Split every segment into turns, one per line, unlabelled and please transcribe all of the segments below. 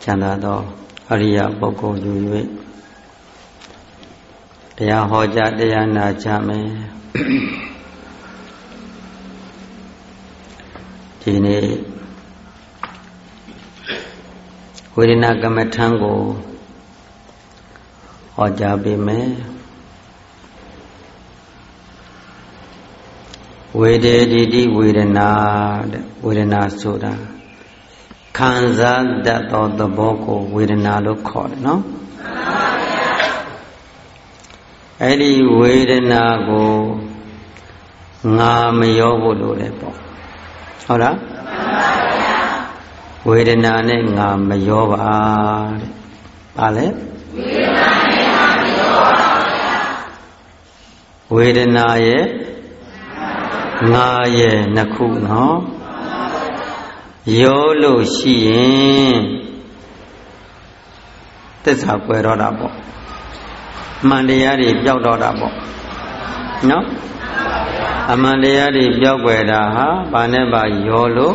န္တာသောအရိယပုဂ္ဂိုလ်ယူ၍တရားဟောကြားတရားနာကြမယ်ဒီနေ့ဝေဒနာကမ္မထံကိုဟောကြားပေးမယ်ဝေဒေတိဝေဒနာတဲ့ဝေဒနာဆိုတာခံစားတတ်သောသဘောကိုဝေဒနာလို့ခေါ်တယ်နော်အဲ့ဒီဝေဒနာကိုငါမရောဖို့လိုတယ်ပေါ့ဟုတ်လားဝေဒနာနဲ့ငါမရောပါတဲ့ဘာလဲဝေဒနာနဲ့ငါမရောပါဝေဒနာရဲ့ငါရဲ့နှစ်ခုနော်ရောလို့ရှိရင်သစ္စာကွယ်တော့တာပေါ့မှန်တရားတွေပျောက်တော့တာပေါ့နော်အမှန်တရားတွေပျောက်ကွယ်တာဟာဘာနဲ့ပါရောလို့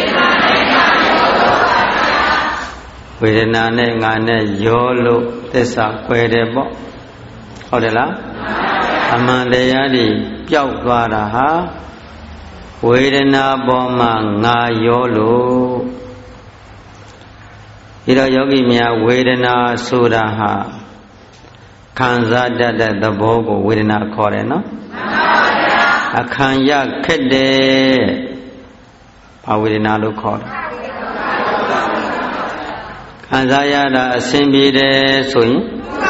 ဝေဒနာနဲ့ငါနဲ့ရောလို့သစ္စာကွယ်တယ်ပေါ့ဟုတ်တယ်လားအမှန်တရားတွေပျောက်သွားတာဟာဝေဒနာပေါ်မှာငါရောလို့ဒီတော့ယောဂီများဝေဒနာဆိုတာဟာခံစားတတ်တဲ့သဘောကိုဝေဒနာခေါ်တယ်နော်အခါရခက်တယ်ဘာဝေဒနာလို့ခေါ်တယ်ခံစားရတာအဆင်ပြေတယ်ဆိုရင်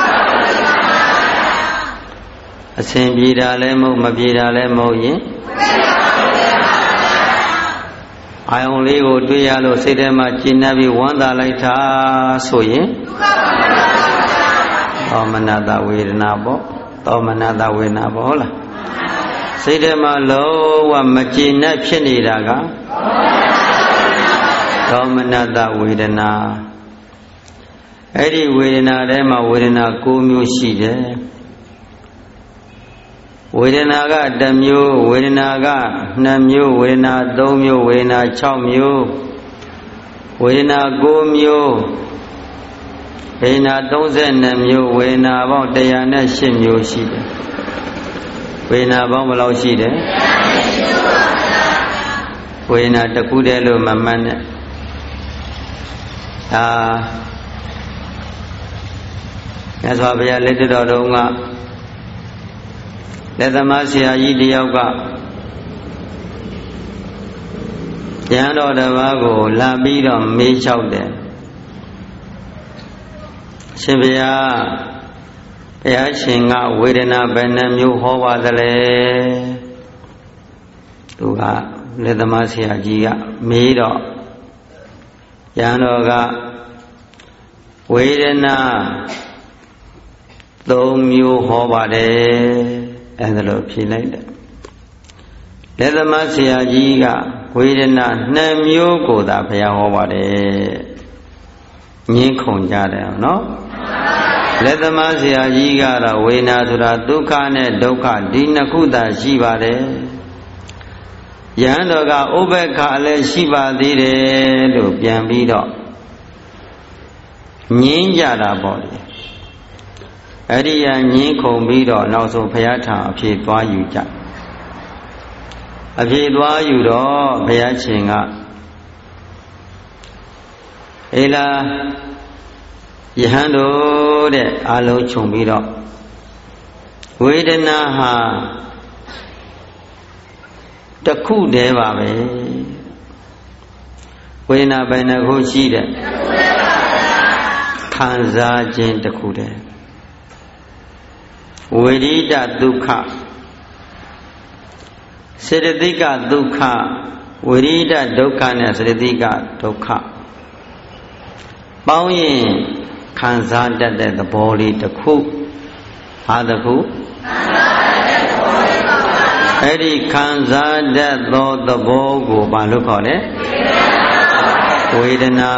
အဆင်ပြေတာလည်းမဟုတ်မပြေတာလည်းမဟုတ်ရင်အာယုံလေးကိုတွေ့ရလို့စိတ်ထဲမှာကျဉ်းနှံ့ပြီးဝမ်းသာလိုက်တာဆိုရင်သောမနတဝေဒနာပေါ့သောမနတဝေဒနာပေါ့ဟုတ်လားစိတ်ထဲမှာလုံးဝမကျဉ်းနှံ့ဖြစ်နေတာကသောမနတဝေဒနာအဲ့ဒီဝေဒနာထဲမှာဝေဒနာ9မျိုးရှိတယ်ဝေဒနာက1မျိုးဝေဒနာက2မျိုးဝေဒနာ3မျိုးဝေဒနာ6မျိုးဝေဒနာ9မျိုးဝေဒနာ32မျိုးဝေဒနာပေါင်း108မျိုးရှိတယ်ဝေဒနာပေါင်းဘယ်လောက်ရှိတယ်ဝေဒနာတစ်ခုတည်းလို့မမှတ်နဲ့မြတ်စွာဘုရားလက်တော်တော်ကလက်သမားဆရာကြီးတယောက်ကဉာဏ်တော်တစ်ပါးကိုလာပြီးတော့မေးလျှောက်တယ်ရှင်ဘုရားဘုရားရှင်ကဝေဒနာဘယ်နှမျိုးဟောပါသလဲသူကလက်သမားဆရာကြီးကမေးတော့ဉာဏ်တော်ကဝေဒနာ3မျိုးဟောပါတယ်အဲ့ဒါလို့ဖြေလိုက်တယ်လက်သမားဆရာကြီးကဝေဒနာ2မျိုးကိုသာဘုရားဟောပါတယ်ငင်းခုန်ကြတယ်နော်လက်သမားဆရာကြီးကတော့ဝေဒနာဆိုတာဒုက္ခနဲ့ဒုက္ခဒီနှစ်ခုသာရှိပါတယ်ယဟန်တော်ကဥပ္ပခါလည်းရှိပါသေးတယ်လို့ပြန်ပြီးတော့ငင်းကြတာပေါ့လေအဲ့ဒီရငင်းခုန်ပြီးတော့နောက်ဆုံးဘုရားထံအဖြေသွားယူကြအဖြေသွားယူတော့ဘုရားရှင်ကအေလာယဟန်တို့တဲ့အလုံးခြုံပြီးတော့ဝေဒနာဟာတစ်ခုတည်းပါပဲဝေဒနာဘယ်နှခုရှိတဲ့ခံစားခြင်းတစ်ခုတည်းဝိရိဒဒုက္ခစေတသိကဒုက္ခဝိရိဒဒုက္ခနဲ့စေတသိကဒုက္ခပေါင်းရင်ခံစားတတ်တဲ့သဘောလေးတစ်ခုဟာတစ်ခုအဲ့ဒီခံစားတတ်သောသဘောကိုဘာလို့ခေါ်လဲဝေဒနာ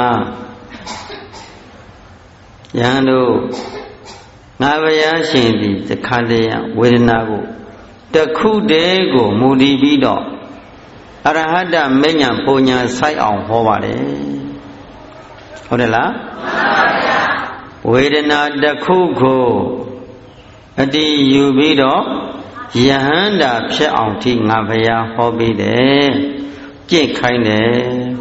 ယဟန်တို့ငါဘုရားရှင်သည်တခါတည်းဝေဒနာကိုတစ်ခုတည်းကိုမူတည်ပြီးတော့အရဟတမဉ္ဇဉ်ပူညာဆိုင်အောင်ဟောပါတယ်ဟဟုတ်တယ်လားဝေဒနာတစ်ခုကိုအတိယူပြီးတော့ယဟန္တာဖြစ်အောင်ထိငါဘုရားဟောပြီးတယ်ကြင့်ခိုင်းတယ်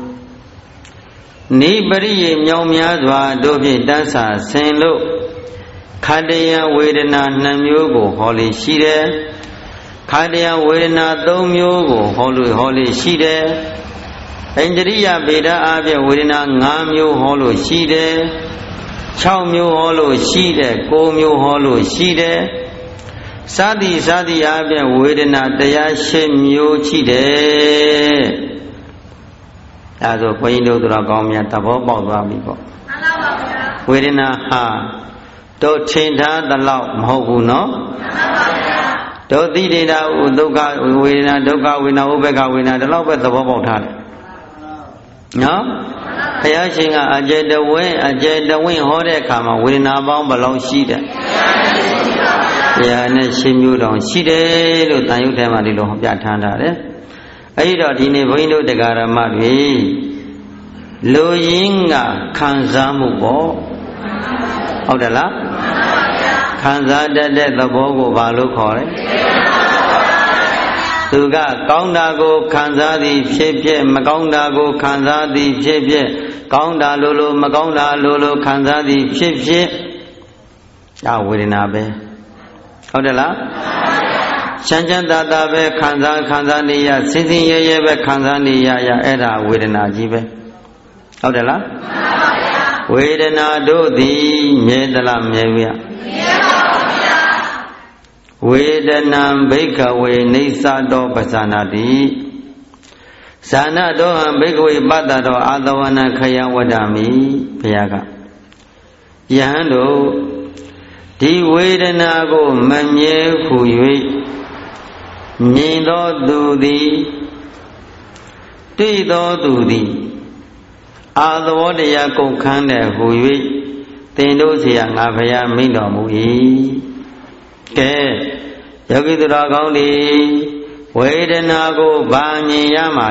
နိပရိယေမြောင်များစွာတို့ဖြင့်တန်းစာဆင်လို့ခန္ဓယဝေဒနာ2မျိုးကိုဟောလေရှိတယ်ခန္ဓယဝေဒနာ3မျိုးကိုဟောလေရှိတယ်ဣန္ဒြိယဗေဒအပြင်ဝေဒနာ5မျိုးဟောလို့ရှိတယ်6မျိုးဟောလို့ရှိတယ်9မျိုးဟောလို့ရှိတယ်စသည်အပြင်ဝေဒနာတရား8မျိုးရှိတယ်ဒါဆိုဘုန်းကြီးတို့တော်ကောင်းများသဘောပေါက်သွားပြီပေါ့မှန်ပါပါဗျာဝေဒနာဟာတို့ထင်ထားသလောက်မဟုတ်ဘူးနော်မှန်ပါဗျာတို့သိနေတာဒုက္ခဝေဒနာဒုက္ခဝေဒနာဥပ္ပခဝေဒနာဒီလောက်ပဲသဘောပေါက်ထားတယ်နော်ဘုရားရှင်ကအကျေတဝင်းဟောတဲ့အခါမှာဝေဒနာပေါင်းဘယ်လောက်ရှိတယ်108မျိုးတောင်ရှိတယ်လို့တန်ရုပ်ထဲမှာဒီလိုဟောပြထားတယ်အဲ့တော့ဒီနေ့ဘုန်းကြီးတို့တရားဓမ္မတွေလူရင်းကခံစားမှုပေါ့ဟုတ်တယ်လားခံစားတတ်တဲ့သဘောကိုဘာလို့ခေါ်လဲသူကကောင်းတာကိုခံစားသည်ဖြစ်ဖြစ်မကောင်းတာကိုခံစားသည်ဖြစ်ဖြစ်ကောင်းတာလို့မကောင်းတာလို့ခံစားသည်ဖြစ်ဖြစ်ဒါဝေဒနာပဲဟုတ်တယ်လားချမ်းချမ်းသာသာပဲခံစားနေရစင်စင်ရဲရဲပဲခံစားနေရအဲ့ဒါဝေဒနာကြီးပဲဟုတ်တယ်လားဝေဒနာတို့သည်မြဲသလားမြဲဘူးရဝေဒနာဘိက္ခဝေနေသတောပဇာနာတိဇာနာတောဟံဘိက္ခဝေပတ္တတောအာသဝနာခယဝဒ္ဓမိဘုရားကယဟန်တို့ဒီဝေဒနာကိုမမြဲဟု၍မြင်သောသူသည်တွေ့သောသူသည်အာသဝတရားကုန်ခန်းတဲ့ဟု၍သင်တို့စီကငါဘုရားမိန့်တော်မူ၏ကဲယောဂီသူတော်ကောင်းဒီဝေဒနာကိုဗာမြင်ရမှာ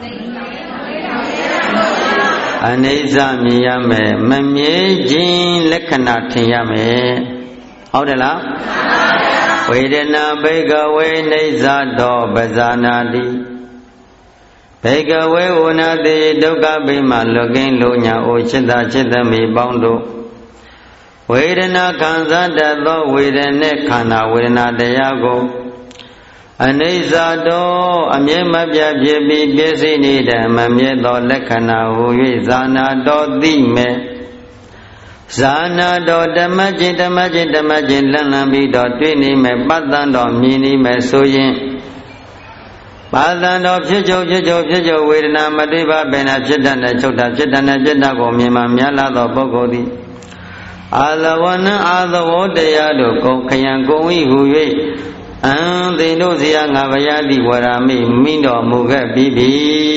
တဲ့အနိစ္စမြင်ရမယ်မမြဲခြင်းလက္ခဏာထင်ရမယ်ဟုတ်တယ်လားဝေဒနာဘိကဝေနေသတောပဇာနာတိဘိကဝေဝနာတိဒုက္ခဗိမာလွတ်ကင်းလို့ညာအိုจิตจิตမိပေါင်းတို့ဝေဒနာခံစားတတ်သောဝေဒနဲ့ခန္ဓာဝေဒနာတရားကိုအနိစ္စတောအမြဲမပြတ်ဖြစ်ပြီးပြည့်စုံနေတဲ့မမြဲသောလက္ခဏာဟူ၍ဇာနာတော်သိမယ်ဇာနာတော်ဓမ္မချင်းလန့်ပြီးတော့တွေ့နေမယ်ပတ်တန်တော်မြင်နေမယ်ဆိုရင်ပတ်တန်တော်ဖြစ်ချုပ်ဝေဒနာမတွေ့ပါဘဲနဲ့ဖြစ်တတ်တဲ့ချုပ်တာဖြစ်တတ်တဲ့จิตကိုမြင်မှများလာသောပုဂ္ဂိုလ်သည်အာသဝနအာသဝတရားတို့ကုန်ခယံကုန်ဝိဟု၍သင်တို့စီယငါဘုရားတိဝရမိမိတော်မူခဲ့ပြီးပြီ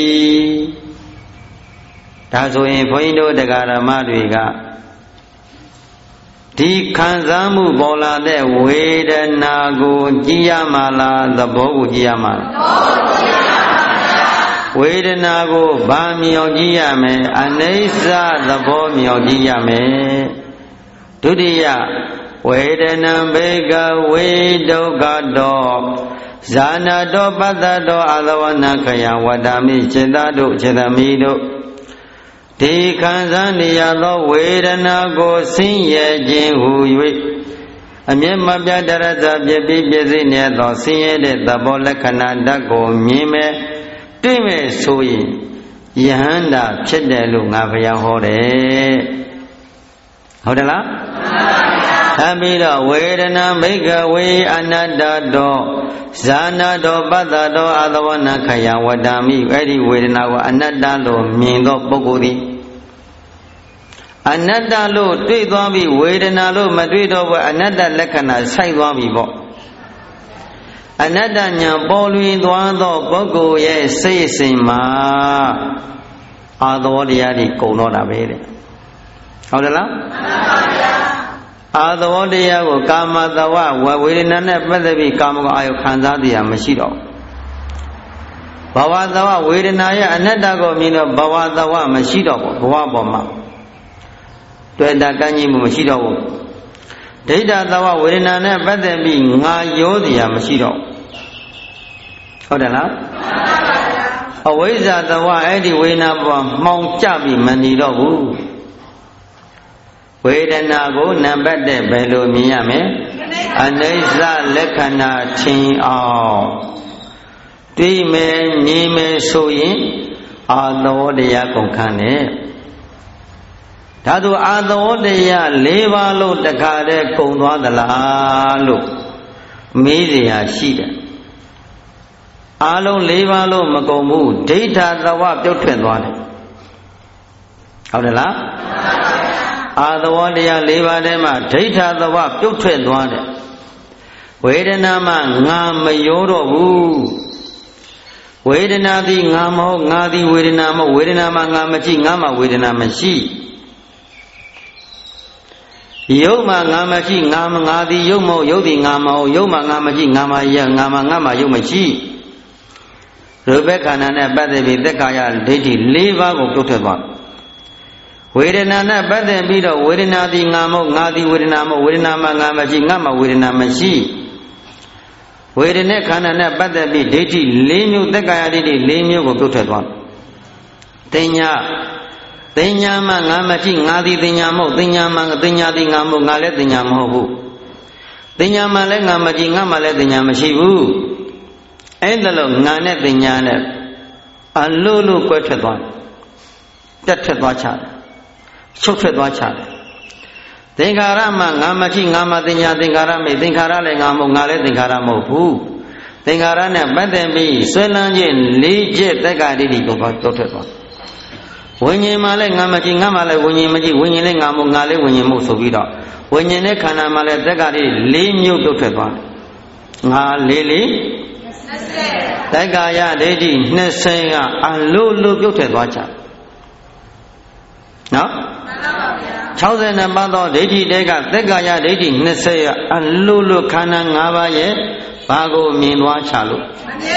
ဒါဆိုရင်ဘုန်းကြီးတို့တရားဓမ္မတွေကဒီခံစားမှုပေါ်လာတဲ့ဝေဒနာကိုကြည်ရမှာလားသဘောကိုကြည်ရမှာလားဝေဒနာကိုဗာမြောင်ကြည်ရမယ်အနိစ္စသဘောမြောင်ကြည်ရမယ်ဒုတိယဝေဒနာဘေကဝေဒုက္ခတောဇာနာတောပတ္တတောအာသဝနာခယဝတ္တမိจิตတို့จิตမိတို့ဒီခံစားနေရသောဝေဒနာကိုဆင်းရဲခြင်းဟူ၍အမျက်မပြတ်တရဇပြည့်ပြည့်စုံနေသောဆင်းရဲတဲ့သဘောလက္ခဏာဓာတ်ကိုမြင်မဲ့တွေ့မဲ့ဆိုရင်ယဟန္တာဖြစ်တယ်လို့ငါဘုရားဟောတယ်ဟုတ်တယ်လားမှန်ပါဗျာပြီးတော့ဝေဒနာဘိကဝေအနတ္တတောဇာနာတောပတ္တတောအာသဝနာခယဝတ္တမိအဲ့ဒီဝေဒနာကိုအနတ္တလို့မြင်သောပုဂ္ဂိုလ်သည်အနတ္တလို့တွေ့သွားပြီဝေဒနာလို့မတွေ့တော့ဘူးအနတ္တလက္ခဏာစိုက်သွားပြီပေါ့အနတ္တဉာဏ်ပေါ်လွင်သွားသောပုဂ္ဂိုလ်ရဲ့စိတ်စဉ်မှာအာသဝတရားတွေကုန်တော့တာပဲတဲ့ဟုတ်တယ်လားမှန်ပါဗျာအာသဝတရားကိုကာမတဝဝေဒနာနဲ့ပတ်သက်ပြီးကာမဂုဏ်အာယုခံစားတရားမရှိတော့ဘဝတဝဝေဒနာရဲ့အနတ္တကိုမြင်တော့ဘဝတဝမရှိတော့ဘူးဘဝပေါ်မှာတွေ့တာကန့်ကြီးမှုမရှိတော့ဘူးဒိဋ္ဌသဝဝေဒနာနဲ့ပတ်သက်ပြီးငါရောစရာမရှိတော့ဟုတ်တယ်လားအဝိဇ္ဇာသဝအဲ့ဒီဝေဒနာပေါ်မှောင်ကျပြီးမနေတော့ဘူးဝေဒနာကိုနံပါတ်1ဘယ်လိုမြင်ရမလဲအနိစ္စလက္ခဏာထင်အောင်တွေးမယ်မြင်မယ်ဆိုရင်အာသဝတရားကုန်ခန်းနဲ့ဒါသူအာသဝတရား၄ပါးလို့တခါတည်းကုန်သွားသလားလို့မေးเสียရှိတယ်အာလုံး၄ပါးလို့မကုန်ဘူးဒိဋ္ဌသဝပြုတ်ထွက်သွားတယ်ဟုတ်တယ်လားအာသဝတရား၄ပါးထဲမှာဒိဋ္ဌသဝပြုတ်ထွက်သွားတယ်ဝေဒနာမှာငါမရောတော့ဘူးဝေဒနာသည်ငါမဟုတ်ငါသည်ဝေဒနာမဟုတ်ဝေဒနာမှာငါမကြည့်ငါမှာဝေဒနာမရှိယုတ်မှာငါမကြည့်ငါသည်ယုတ်မဟုတ်ယုတ်သည်ငါမဟုတ်ယုတ်မှာငါမကြည့်ငါမှာယငါမှာယုတ်မရှိရူပခန္ဓာနဲ့ပတ်သက်ပြီးသက်ကာယဒိဋ္ဌိ၄ပါးကိုပြုတ်ထွက်သွားဝေဒနာနဲ့ပတ်သက်ပြီးတော့ဝေဒနာသည်ငါမဟုတ်ငါသည်ဝေဒနာမဟုတ်ဝေဒနာမှာငါမကြည့်ငါမှာဝေဒနာမရှိဝေဒနာခန္ဓာနဲ့ပတ်သက်ပြီးဒိဋ္ဌိ၄မျိုးသက်ကာယဒိဋ္ဌိ၄မျိုးကိုပြုတ်ထွက်သွားတင်ညာမှာငါမကြည့်ငါသည်တင်ညာမဟုတ်တင်ညာမှာတင်ညာသည်ငါမဟုတ်ငါလည်းတင်ညာမဟုတ်ဘူးတင်ညာမှာလည်းငါမကြည့်ငါမှာလည်းတင်ညာမရှိဘူးအဲ့ဒါလို့ငါနဲ့တင်ညာနဲ့အလိုလိုကွဲထွက်သွားတက်ထွက်သွားချတယ်ချုပ်ထွက်သွားချတယ်သင်္ခါရမှာငါမကြည့်ငါမှာတင်ညာသင်္ခါရမေသင်္ခါရလည်းငါမဟုတ်ငါလည်းသင်္ခါရမဟုတ်ဘူးသင်္ခါရနဲ့ပတ်သက်ပြီးဆွဲလန်းခြင်း၄ချက်တက္ကဋိဋ္ဌိကိုတော့ထွက်သွားဝိညာဉ်မှာလည်းငါမကြည့်ငါမှာလည်းဝိညာဉ်မကြည့်ဝိညာဉ်လည်းငါမဟုတ်ငါလည်းဝိညာဉ်မဟုတ်ဆိုပြီးတော့ဝိညာဉ်နဲ့ခန္ဓာမှာလည်းတက္ကဋိဋ္ဌိ၄မျိုးပြုတ်ထွက်သွားငါလေးတက္ကာယဒိဋ္ဌိ20ကအလိုလိုပြုတ်ထွက်သွားကြနော်60ပါးသောဒိဋ္ဌိတဲကတက္ကာယဒိဋ္ဌိ20ကအလိုလိုခန္ဓာ5ပါးရဲ့ဘာကိုမြင်သွားချလို့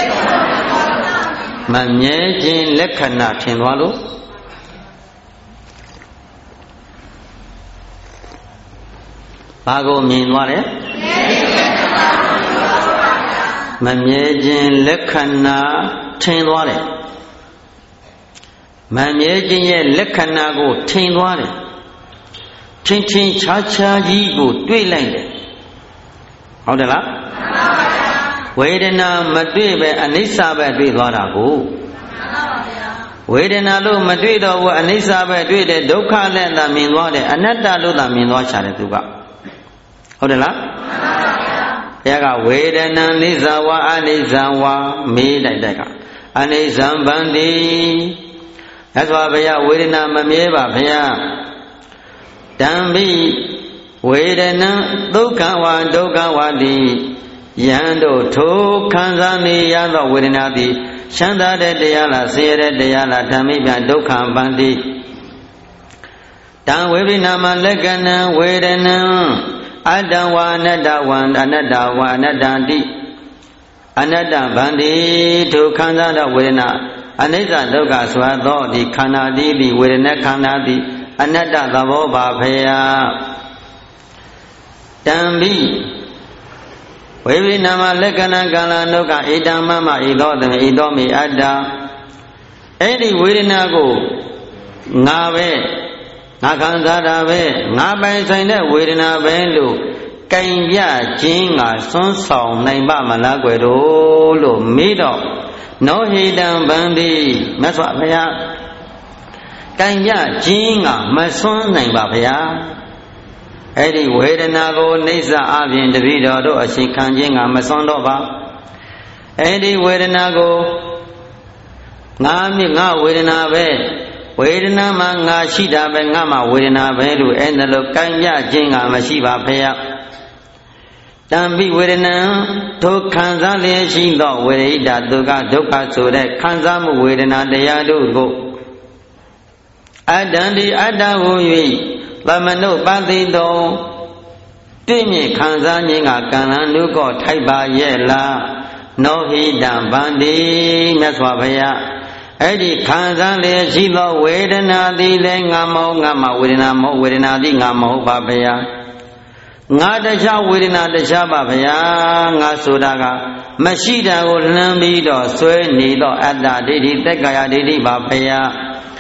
မမြဲခြင်းလက္ခဏာထင်သွားလို့ဘာကိုမြင်သွားလဲမမြဲခြင်းလက္ခဏာထင်သွားတယ်မမြဲခြင်းရဲ့လက္ခဏာကိုထင်သွားတယ်ထင်ခြားကြီးကိုတွေ့လိုက်တယ်ဟုတ်တယ်လားဝေဒနာမတွေ့ပဲအနိစ္စပဲတွေ့သွားတာကိုဝေဒနာလို့မတွေ့တော့ဘူးအနိစ္စပဲတွေ့တယ်ဒုက္ခနဲ့သာမြင်သွားတယ်အနတ္တလို့သာမြင်သွားချတယ်သူကဟုတ်တယ်လားဘုရားကဝေဒနာနိစ္စဝါအနိစ္စဝါမေးတိုက်ကအနိစ္စံဗန္တိသစ္စာဘုရားဝေဒနာမမြဲပါဘုရားတံပိဝေဒနာဒုက္ခဝါဒုက္ခဝါတိယံတို့ထိုခံစားနေရသောဝေဒနာသည်ချမ်းသာတဲ့တရားလားဆင်းရဲတဲ့တရားလားဓမ္မိပြန်ဒုက္ခဗန္တိတံဝေပိနာမလက္ခဏံဝေဒနာအတ္တဝါအနတ္တဝံအနတ္တဝါအနတ္တတိအနတ္တဗန္တိထိုခံစားသောဝေဒနာအနိစ္စဒုက္ခဆိုသောဒီခန္ဓာတိဒီဝေဒနာခန္ဓာတိအနတ္တသဘောပါဖေယတံပိဝေဝိနာမလက္ခဏာကာလနုကဣတံမမဣသောတမေဣသောမေအတ္တအဲ့ဒီဝေဒနာကိုငါပဲငါခံစားတာပဲငါပိုင်ဆိုင်တဲ့ဝေဒနာပဲလို့ကင်ပြခြင်းကစွန်းဆောင်နိုင်ပါမလားကွယ်တို့လို့မေးတော့နောဟိတံဗန္တိမြတ်စွာဘုရားကင်ပြခြင်းကမစွန်းနိုင်ပါဗျာအဲ့ဒီဝေဒနာကိုနှိစ္စအပြင်တပည့်တော်တို့အရှိခံခြင်းကမစွန်းတော့ပါအဲ့ဒီဝေဒနာကိုငါဝေဒနာပဲဝေဒနာမှာငါရှိတာပဲငါမှာဝေဒနာပဲလို့အဲ့ဒါလို့ကံပြခြင်းကမရှိပါဖေယတံပိဝေဒနာထိုခံစားလျက်ရှိသောဝေရိတဒုက္ခဆိုတဲ့ခံစားမှုဝေဒနာတရားတို့ကိုအတ္တံဒီအတ္တဟု၍သမနုပတိတောတွေ့မြင်ခံစားခြင်းကကံလန်နုကောထိုက်ပါရဲ့လားနောဟိတံဗန္တိမြတ်စွာဘုရား Edi khansa le shito vedana di le ngamo ngama vedana mo vedana di ngamo babaya nga dasha vedana dasha babaya nga sodaga mashida ko lambi do swe ni do atta didi tekkaya didi babaya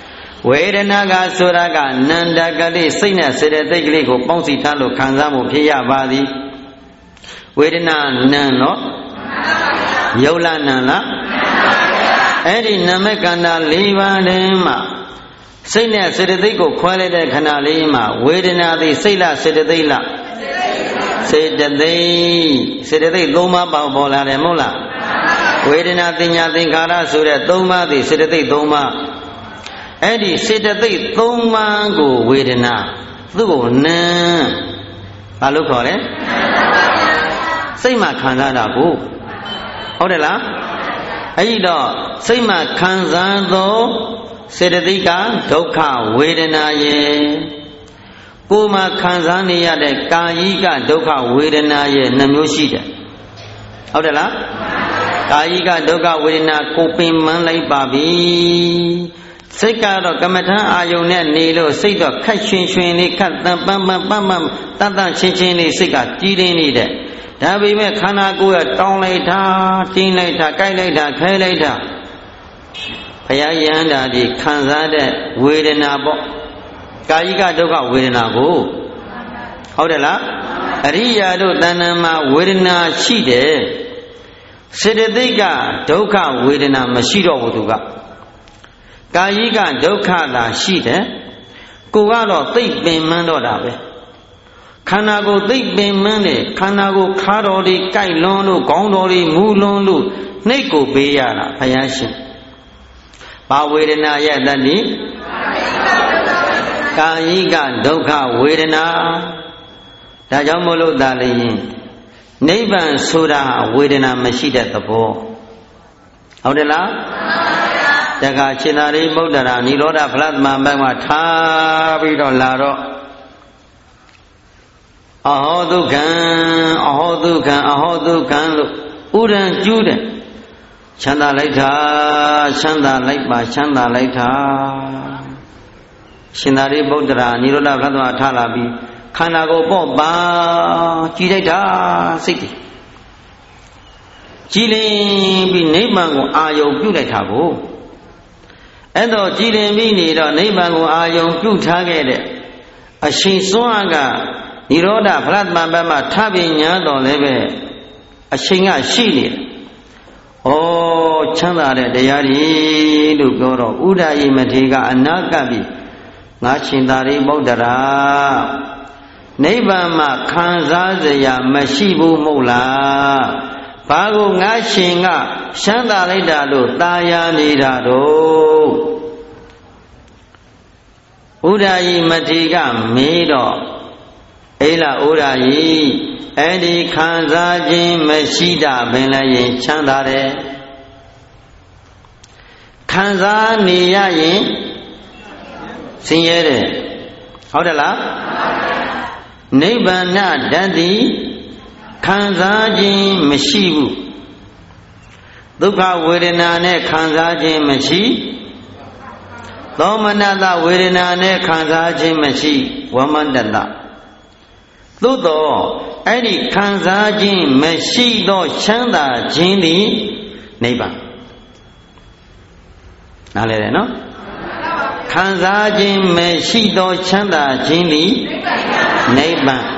vedana ga sodaga nanda kali siatနဲ့စေတသိက်ကလေးကိုပေါင်းစည်းထားလို့ခံစားမှုဖြစ်ရပါသည်ဝေဒနာနံနော်ယုတ်လနံလားအဲ့ဒီနာမခန္ဓာ၄ပါးတည်းမှာစိတ်နဲ့စေတသိက်ကိုခွဲလိုက်တဲ့ခဏလေးမှာဝေဒနာသည်စိတ်လားစေတသိက်လားစေတသိက်၃ပါးပေါ်လာတယ်မဟုတ်လားဝေဒနာသင်ညာသင်္ခါရဆိုတဲ့၃ပါးသည်စေတသိက်၃ပါးအဲ့ဒီစေတသိက်၃ပါးကိုဝေဒနာသူ့ကိုနံဘာလို့ခေါ်လဲစိတ်မှခံစားတာကိုဟုတ်တယ်လားအဲ့ဒီတော့စိတ်မှခံစားသောစေတသိက်ကဒုက္ခဝေဒနာရဲ့ကိုယ်မှခံစားနေရတဲ့ကာယိကဒုက္ခဝေဒနာရဲ့နှမျိုးရှိတယ်ဟုတ်တယ်လားကာယိကဒုက္ခဝေဒနာကိုပင်မလိုက်ပါပြီစိတ်ကတော့ကမ္မထအာယုန်နဲ့နေလို့စိတ်တော့ခက်ရွှင်လေးခက်တန်ပန်းတန်ချင်းလေးစိတ်ကကြီးရင်းနေတဲ့ဒါပေမဲ့ခန္ဓာကိုယ်ကတောင်းလိုက်တာတင်းလိုက်တာကြိုက်လိုက်တာခဲလိုက်တာဘုရားယန္တာဒီခံစားတဲ့ဝေဒနာပေါ့ကာယိကဒုက္ခဝေဒနာကိုဟုတ်တယ်လားအရိယာတို့တဏ္ဍာမှာဝေဒနာရှိတယ်စေတသိက်ကဒုက္ခဝေဒနာမရှိတော့ဘူးသူကကာယိကဒုက္ခသာရှိတယ်ကိုကတော့သိပ်ပင်မန်းတော့တာပဲခန္ဓာကိုယ်သိပ်ပင်မန်းတယ်ခန္ဓာကိုယ်ခါတော်လေးကြိုက်လွန်းလို့ခေါင်းတော်လေးမူလွန်းလို့နှိတ်ကိုပေးရတာဘုရားရှင်ဘာဝေဒနာရဲ့တတိကာယိကဒုက္ခဝေဒနာဒါကြောင့်မို့လို့သာလေရင်နိဗ္ဗာန်ဆိုတာဝေဒနာမရှိတဲ့သဘောဟုတ်တယ်လားတခါရှင်သာရိပုတ္တရာနိရောဓဖလားသမဘက်မှာထားပြီးတော့လာတော့အဟောဒုက္ခံလို့ဥဒံကျူးတယ်ချမ်းသာလိုက်တာချမ်းသာလိုက်ပါချမ်းသာလိုက်တာရှင်သာရိပုတ္တရာနိရောဓဖလားသမထားလာပြီးခန္ဓာကိုယ်ပေါ့ပါကြည်လိုက်တာစိတ်ကြည်လင်ပြီးနိဗ္ဗာန်ကိုအာယုံပြုလိုက်တာကိုအဲ့တော့ကြည်လင်ပြီးနေတော့နိဗ္ဗာန်ကိုအာယုံပြုထားခဲ့တဲ့အရှင်စွမ်းအားကနိရောဓဖလားသမဘက်မှာထပ်ပြီးညာတော်လည်းပဲအရှင်ကရှိနေတယ်ဩချမ်းသာတဲ့တရားကြီးလို့ပြောတော့ဥဒ္ဒယိမထေကအနာကပ်ပြီးငါရှင်သာရိပုတ္တရာနိဗ္ဗာန်မှာခံစားစရာမရှိဘူးမဟုတ်လားဘာကိုငါရှင်ကရှမ်းသာလိုက်တာလို့ตาယာနေတာတော့ဥဒ္ဒယိမထေကမေးတော့အေးလားဥဒ္ဒယိအဲ့ဒီခံစားခြင်းမရှိတာပင်လည်းရင်ချမ်းသာတယ်ခံစားနေရရင်ဆင်းရဲတယ်ဟုတ်တယ်လားနိဗ္ဗာန်ဓာတ်တိခံစားခြင်းမရှိဘူးဒုက္ခဝေဒနာနဲ့ခံစားခြင်းမရှိသောမနတဝေဒနာနဲ့ခံစားခြင်းမရှိဝမန္တတသို့သောအဲ့ဒီခံစားခြင်းမရှိသောချမ်းသာခြင်းသည်နိဗ္ဗာန်နားလည်တယ်နော်ခံစားခြင်းမရှိသောချမ်းသာခြင်းသည်နိဗ္ဗာန်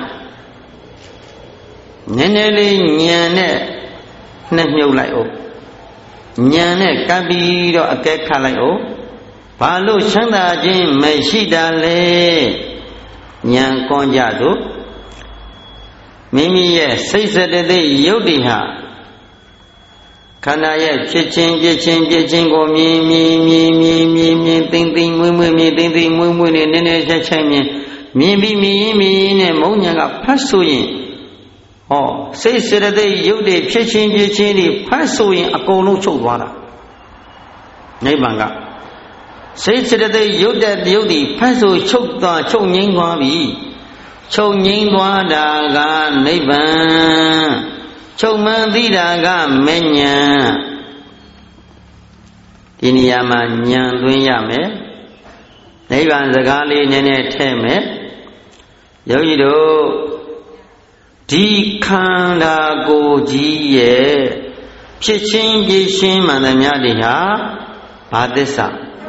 နည်းနည်းလေးဉာဏ်နဲ့နှမြုပ်လိုက်အောင်ဉာဏ်နဲ့ကပ်ပြီးတော့အကဲခတ်လိုက်အောင်ဘာလို့ချမ်းသာခြင်းမရှိတာလဲဉာဏ်ကွန်ကြတို့မိမိရဲ့စိတ်စတသိက်ယုတ်တိဟာခန္ဓာရဲ့ဖြစ်ခြင်းကိုမြင်သိမ့်မွေးမွေးမြင်သိမ့်မွေးမွေးနဲ့နည်းနည်းချက်မြင်ပြီးမြင်နဲ့မုံညာကဖတ်ဆိုရင်ဟောစိတ်စတသိက်ယုတ်တိဖြစ်ခြင်းတွေဖတ်ဆိုရင်အကုန်လုံးချုပ်သွားတာနိဗ္ဗာန်ကစိတ်စတသိက်ယုတ်တဲ့ယုတ်တိဖတ်ဆိုချုပ်ငြိမ်းသွားပြီချုပ်ငြိမ်းသွားတာကနိဗ္ဗာန်ချုပ်မှန်သိတာကမဉ္ဇဉ်ဒီနေရာမှာဉာဏ်သွင်းရမယ်နိဗ္ဗာန်စကားလေးနည်းနည်းထည့်မယ်ယောဂီတို့ဒီခန္ဓာကိုယ်ကြီးရဲ့ဖြစ်ချင်းပြည့်ရှင်းမှန်သမျှတွေဟာဘာသစ္စာ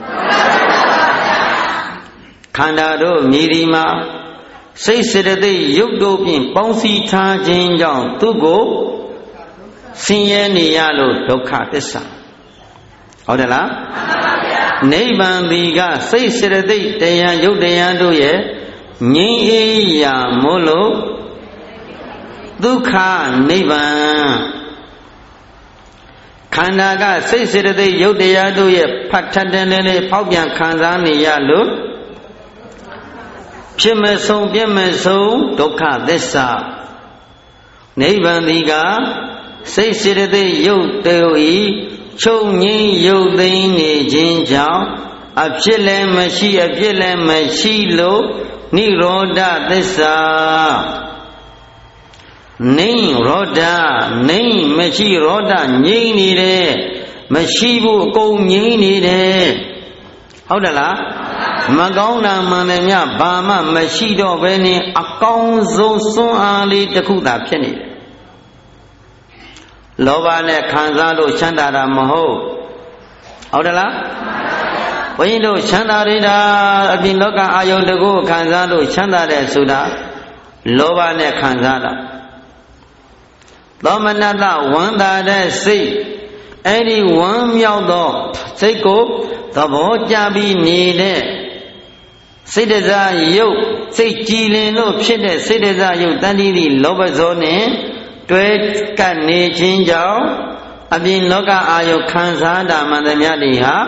ခန္ဓာတို့မြည်ဒီမှာစိတ်စေတသိက်ရုပ်တို့ဖြင့်ပေါင်းစည်းထားခြင်းကြောင့်သူကိုဆင်းရဲနေရလို့ဒုက္ခသစ္စာဟုတ်တယ်လားနိဗ္ဗာန်ဒီကစိတ်စေတသိက်တရားရုပ်တရားတို့ရဲ့ငြိမ်းအေးရာမို့လို့ဒုက္ခနိဗ္ဗာန်ခန္ဓာကစိတ်စေတသိက်ရုပ်တရားတို့ရဲ့ဖတ်ထက်တဲ့လေးဖောက်ပြန်ခံစားနေရလို့ဖြစ်မဆုံးပြည့်မဆုံးဒုက္ခသစ္စာနိဗ္ဗာန်ဒီကစိတ်စေတသိက်ရုပ်တို့ဤချုပ်ငြိမ်းရုပ်သိမ်းနေခြင်းကြောင့်အဖြစ်လည်းမရှိအပြစ်လည်းမရှိလို့နိရောဓသစ္စာနိရောဓနိမရှိရောဓငြိမ်းနေတယ်မရှိဘူးအကုန်ငြိမ်းနေတယ်ဟုတ်တယ်လားမကောင်းတာမှန်တယ်မြဘာမှမရှိတော့ဘဲနဲ့အကောင်းဆုံးစွမ်းအားလေးတစ်ခုသာဖြစ်နေတယ်လောဘနဲ့ခံစားလို့ချမ်းသာတာမဟုတ်ဟုတ်တယ်လားဘုန်းကြီးတို့ချမ်းသာရတာအပြင်လောကအာယုန်တကူခံစားလို့ချမ်းသာတယ်ဆိုတာလောဘနဲ့ခံစားတာသောမနတဝန္တာတဲ့စိတ်အဲ့ဒီဝမ်းမြောက်သောစိတ်ကိုသဘောကျပြီးနေတဲ့စိတ်တစားရုပ်စိတ်ကြည်လင်လို့ဖြစ်တဲ့စိတ်တစားရုပ်တန်တိတိလောဘဇောနဲ့တွဲကပ်နေခြင်းကြောင့်အပြင်လောကအာယုခံစားတာမှန်သမျှတွေဟာ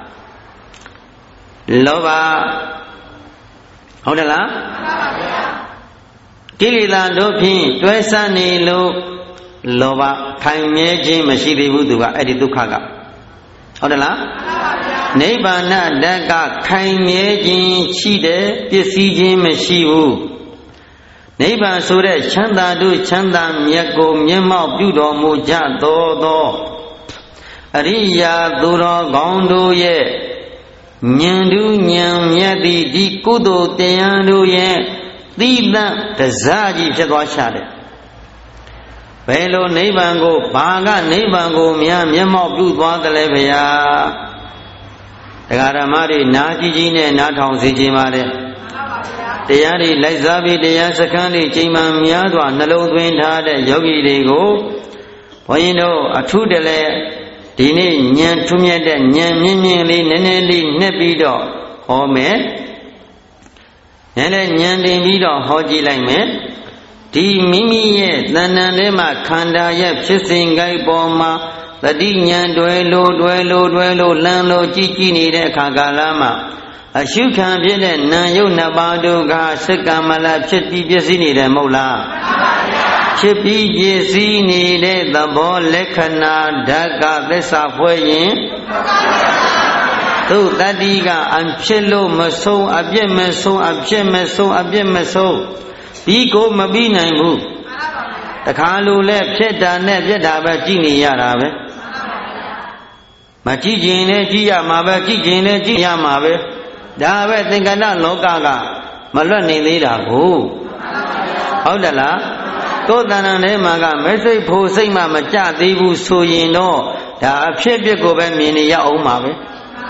လောဘဟုတ်တယ်လားမှန်ပါဗျာကိလေသာတို့ဖြင့်တွဲဆနေလို့လောဘခိုင်မြဲခြင်းမရှိသေးဘူးသူကအဲ့ဒီဒုက္ခကဟုတ်တယ်လားမှန်ပါဗျာနိဗ္ဗာန်ဓာတ်ကခိုင်မြဲခြင်းရှိတယ်ပစ္စည်းခြင်းမရှိဘူးနိဗ္ဗာန်ဆိုတဲ့ချမ်းသာတို့ချမ်းသာမြတ်ကိုမျက်မှောက်ပြုတော်မူကြသောအရိယာသူတော်ကောင်းတို့ရဲ့ဉာဏ်တူဉာဏ်မြတ်သည်ဒီကုသိုလ်တရားတို့ရဲ့သီးသန့်တစားကြီးဖြစ်သွားရှာတယ်ဘယ်လိုနိဗ္ဗာန်ကိုဘာကနိဗ္ဗာန်ကိုများမျက်မှောက်ပြုသွားတယ်လဲဗျာတရားဓမ္မတွေနာကြည့်ကြီးနဲ့နားထောင်စေခြင်းပါတယ်တရားတွေလိုက်စားပြီးတရားစခန်းတွေချိန်မှများစွာနှလုံးသွင်းထားတဲ့ယောဂီတွေကိုဘုန်းကြီးတို့အထူးတလဲဒီနေ့ဉာဏ်ထူးမြတ်တဲ့ဉာဏ်မြင့်မြင့်လေးနည်းနည်းလေးနှက်ပြီးတော့ဟောမယ်။နည်းနည်းဉာဏ်တင်ပြီးတော့ဟောကြည့်လိုက်မယ်။ဒီမိမိရဲ့တဏ္ဍာထဲမှာခန္ဓာရဲ့ဖြစ်စဉ်ကိုက်ပေါ်မှာတတိဉာဏ်တွဲလို့လမ်းလို့ကြည့်နေတဲ့အခါကာလမှာအရှုခံဖြစ်တဲ့နာယုတ်နှစ်ပါးတို့ကစက္ကမလဖြစ်ပြီးပြည့်စည်နေတယ်မဟုတ်လားမှန်ပါဗျာဖြစ်ပြီးပြည့်စည်နေတဲ့သဘောလက္ခဏာဓာတ်ကသစ္စာဖွဲ့ရင်သူတတ္တိကအဖြစ်လို့မဆုံးအပြစ်မဆုံးအဖြစ်မဆုံးအပြစ်မဆုံးပြီးကိုမပြီးနိုင်ဘူးတခါလိုလဲဖြစ်တာနဲ့ပြက်တာပဲကြည့်နေရတာပဲမကြည့်ခြင်းနဲ့ကြည့်ရမှာပဲကြည့်ခြင်းနဲ့ကြည့်ရမှာပဲဒါပဲသင်္ကတလောကကမလွတ်နေသေးတာကိုဟုတ်တယ်လားကိုယ်တဏ္ဍာထဲမှာကမစိတ်ဖို့စိတ်မှမကြသေးဘူးဆိုရင်တော့ဒါအဖြစ်အပျက်ကိုပဲမြင်နေရအောင်ပါပဲ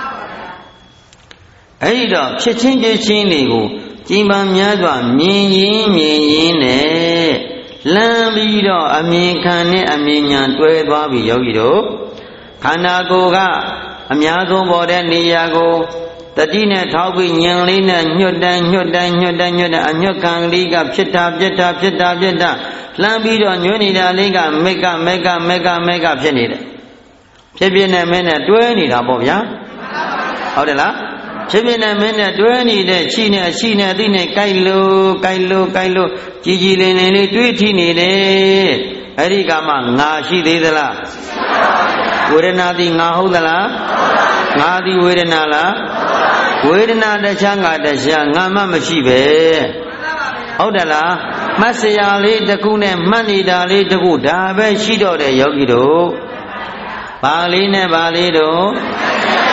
အဲ့ဒီတော့ဖြစ်ချင်းပြချင်းတွေကိုကြည်ပန်းများစွာမြင်ရင်နဲ့လမ်းပြီးတော့အမြင်ခံနဲ့အမြင်ညာတွဲသွားပြီးယောဂီတို့ခန္ဓာကိုယ်ကအများဆုံးပေါ်တဲ့နေရာကိုတတိနဲ့ထောက်ပြီးဉာဏ်လေးနဲ့ညွတ်တန်းအညွတ်ခံလေးကဖြစ်တာလှမ်းပြီးတော့ညွတ်နေတာလေးကမေကဖြစ်နေတယ်ဖြစ်နေမင်းနဲ့တွဲနေတာပေါ့ဗျာဟုတ်တယ်လားဖြစ်နေမင်းနဲ့တွဲနေတဲ့ရှိနေအသိနဲ့ကြိုက်လို့ကြည်လင်လေးတွေးထိနေတယ်အဲ့ဒီကမှငါရှိသေးသလားဝေဒနာသည်ငါဟုတ်သလားငါသည်ဝေဒနာလားဝေဒနာတခြားငါတခြားငါမှမရှိပဲဟုတ်တယ်လားမှတ်စရာလေးတစ်ခုနဲ့မှတ်နေတာလေးတစ်ခုဒါပဲရှိတော့တဲ့ယောဂီတို့ဘာလေးနဲ့ဘာလေးတို့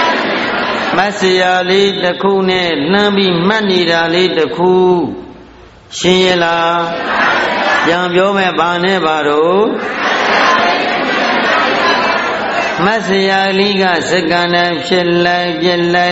Masya li taku ne lambi mani da li taku Shiyala Yang biome bane baro Masya li ga sakana Phillai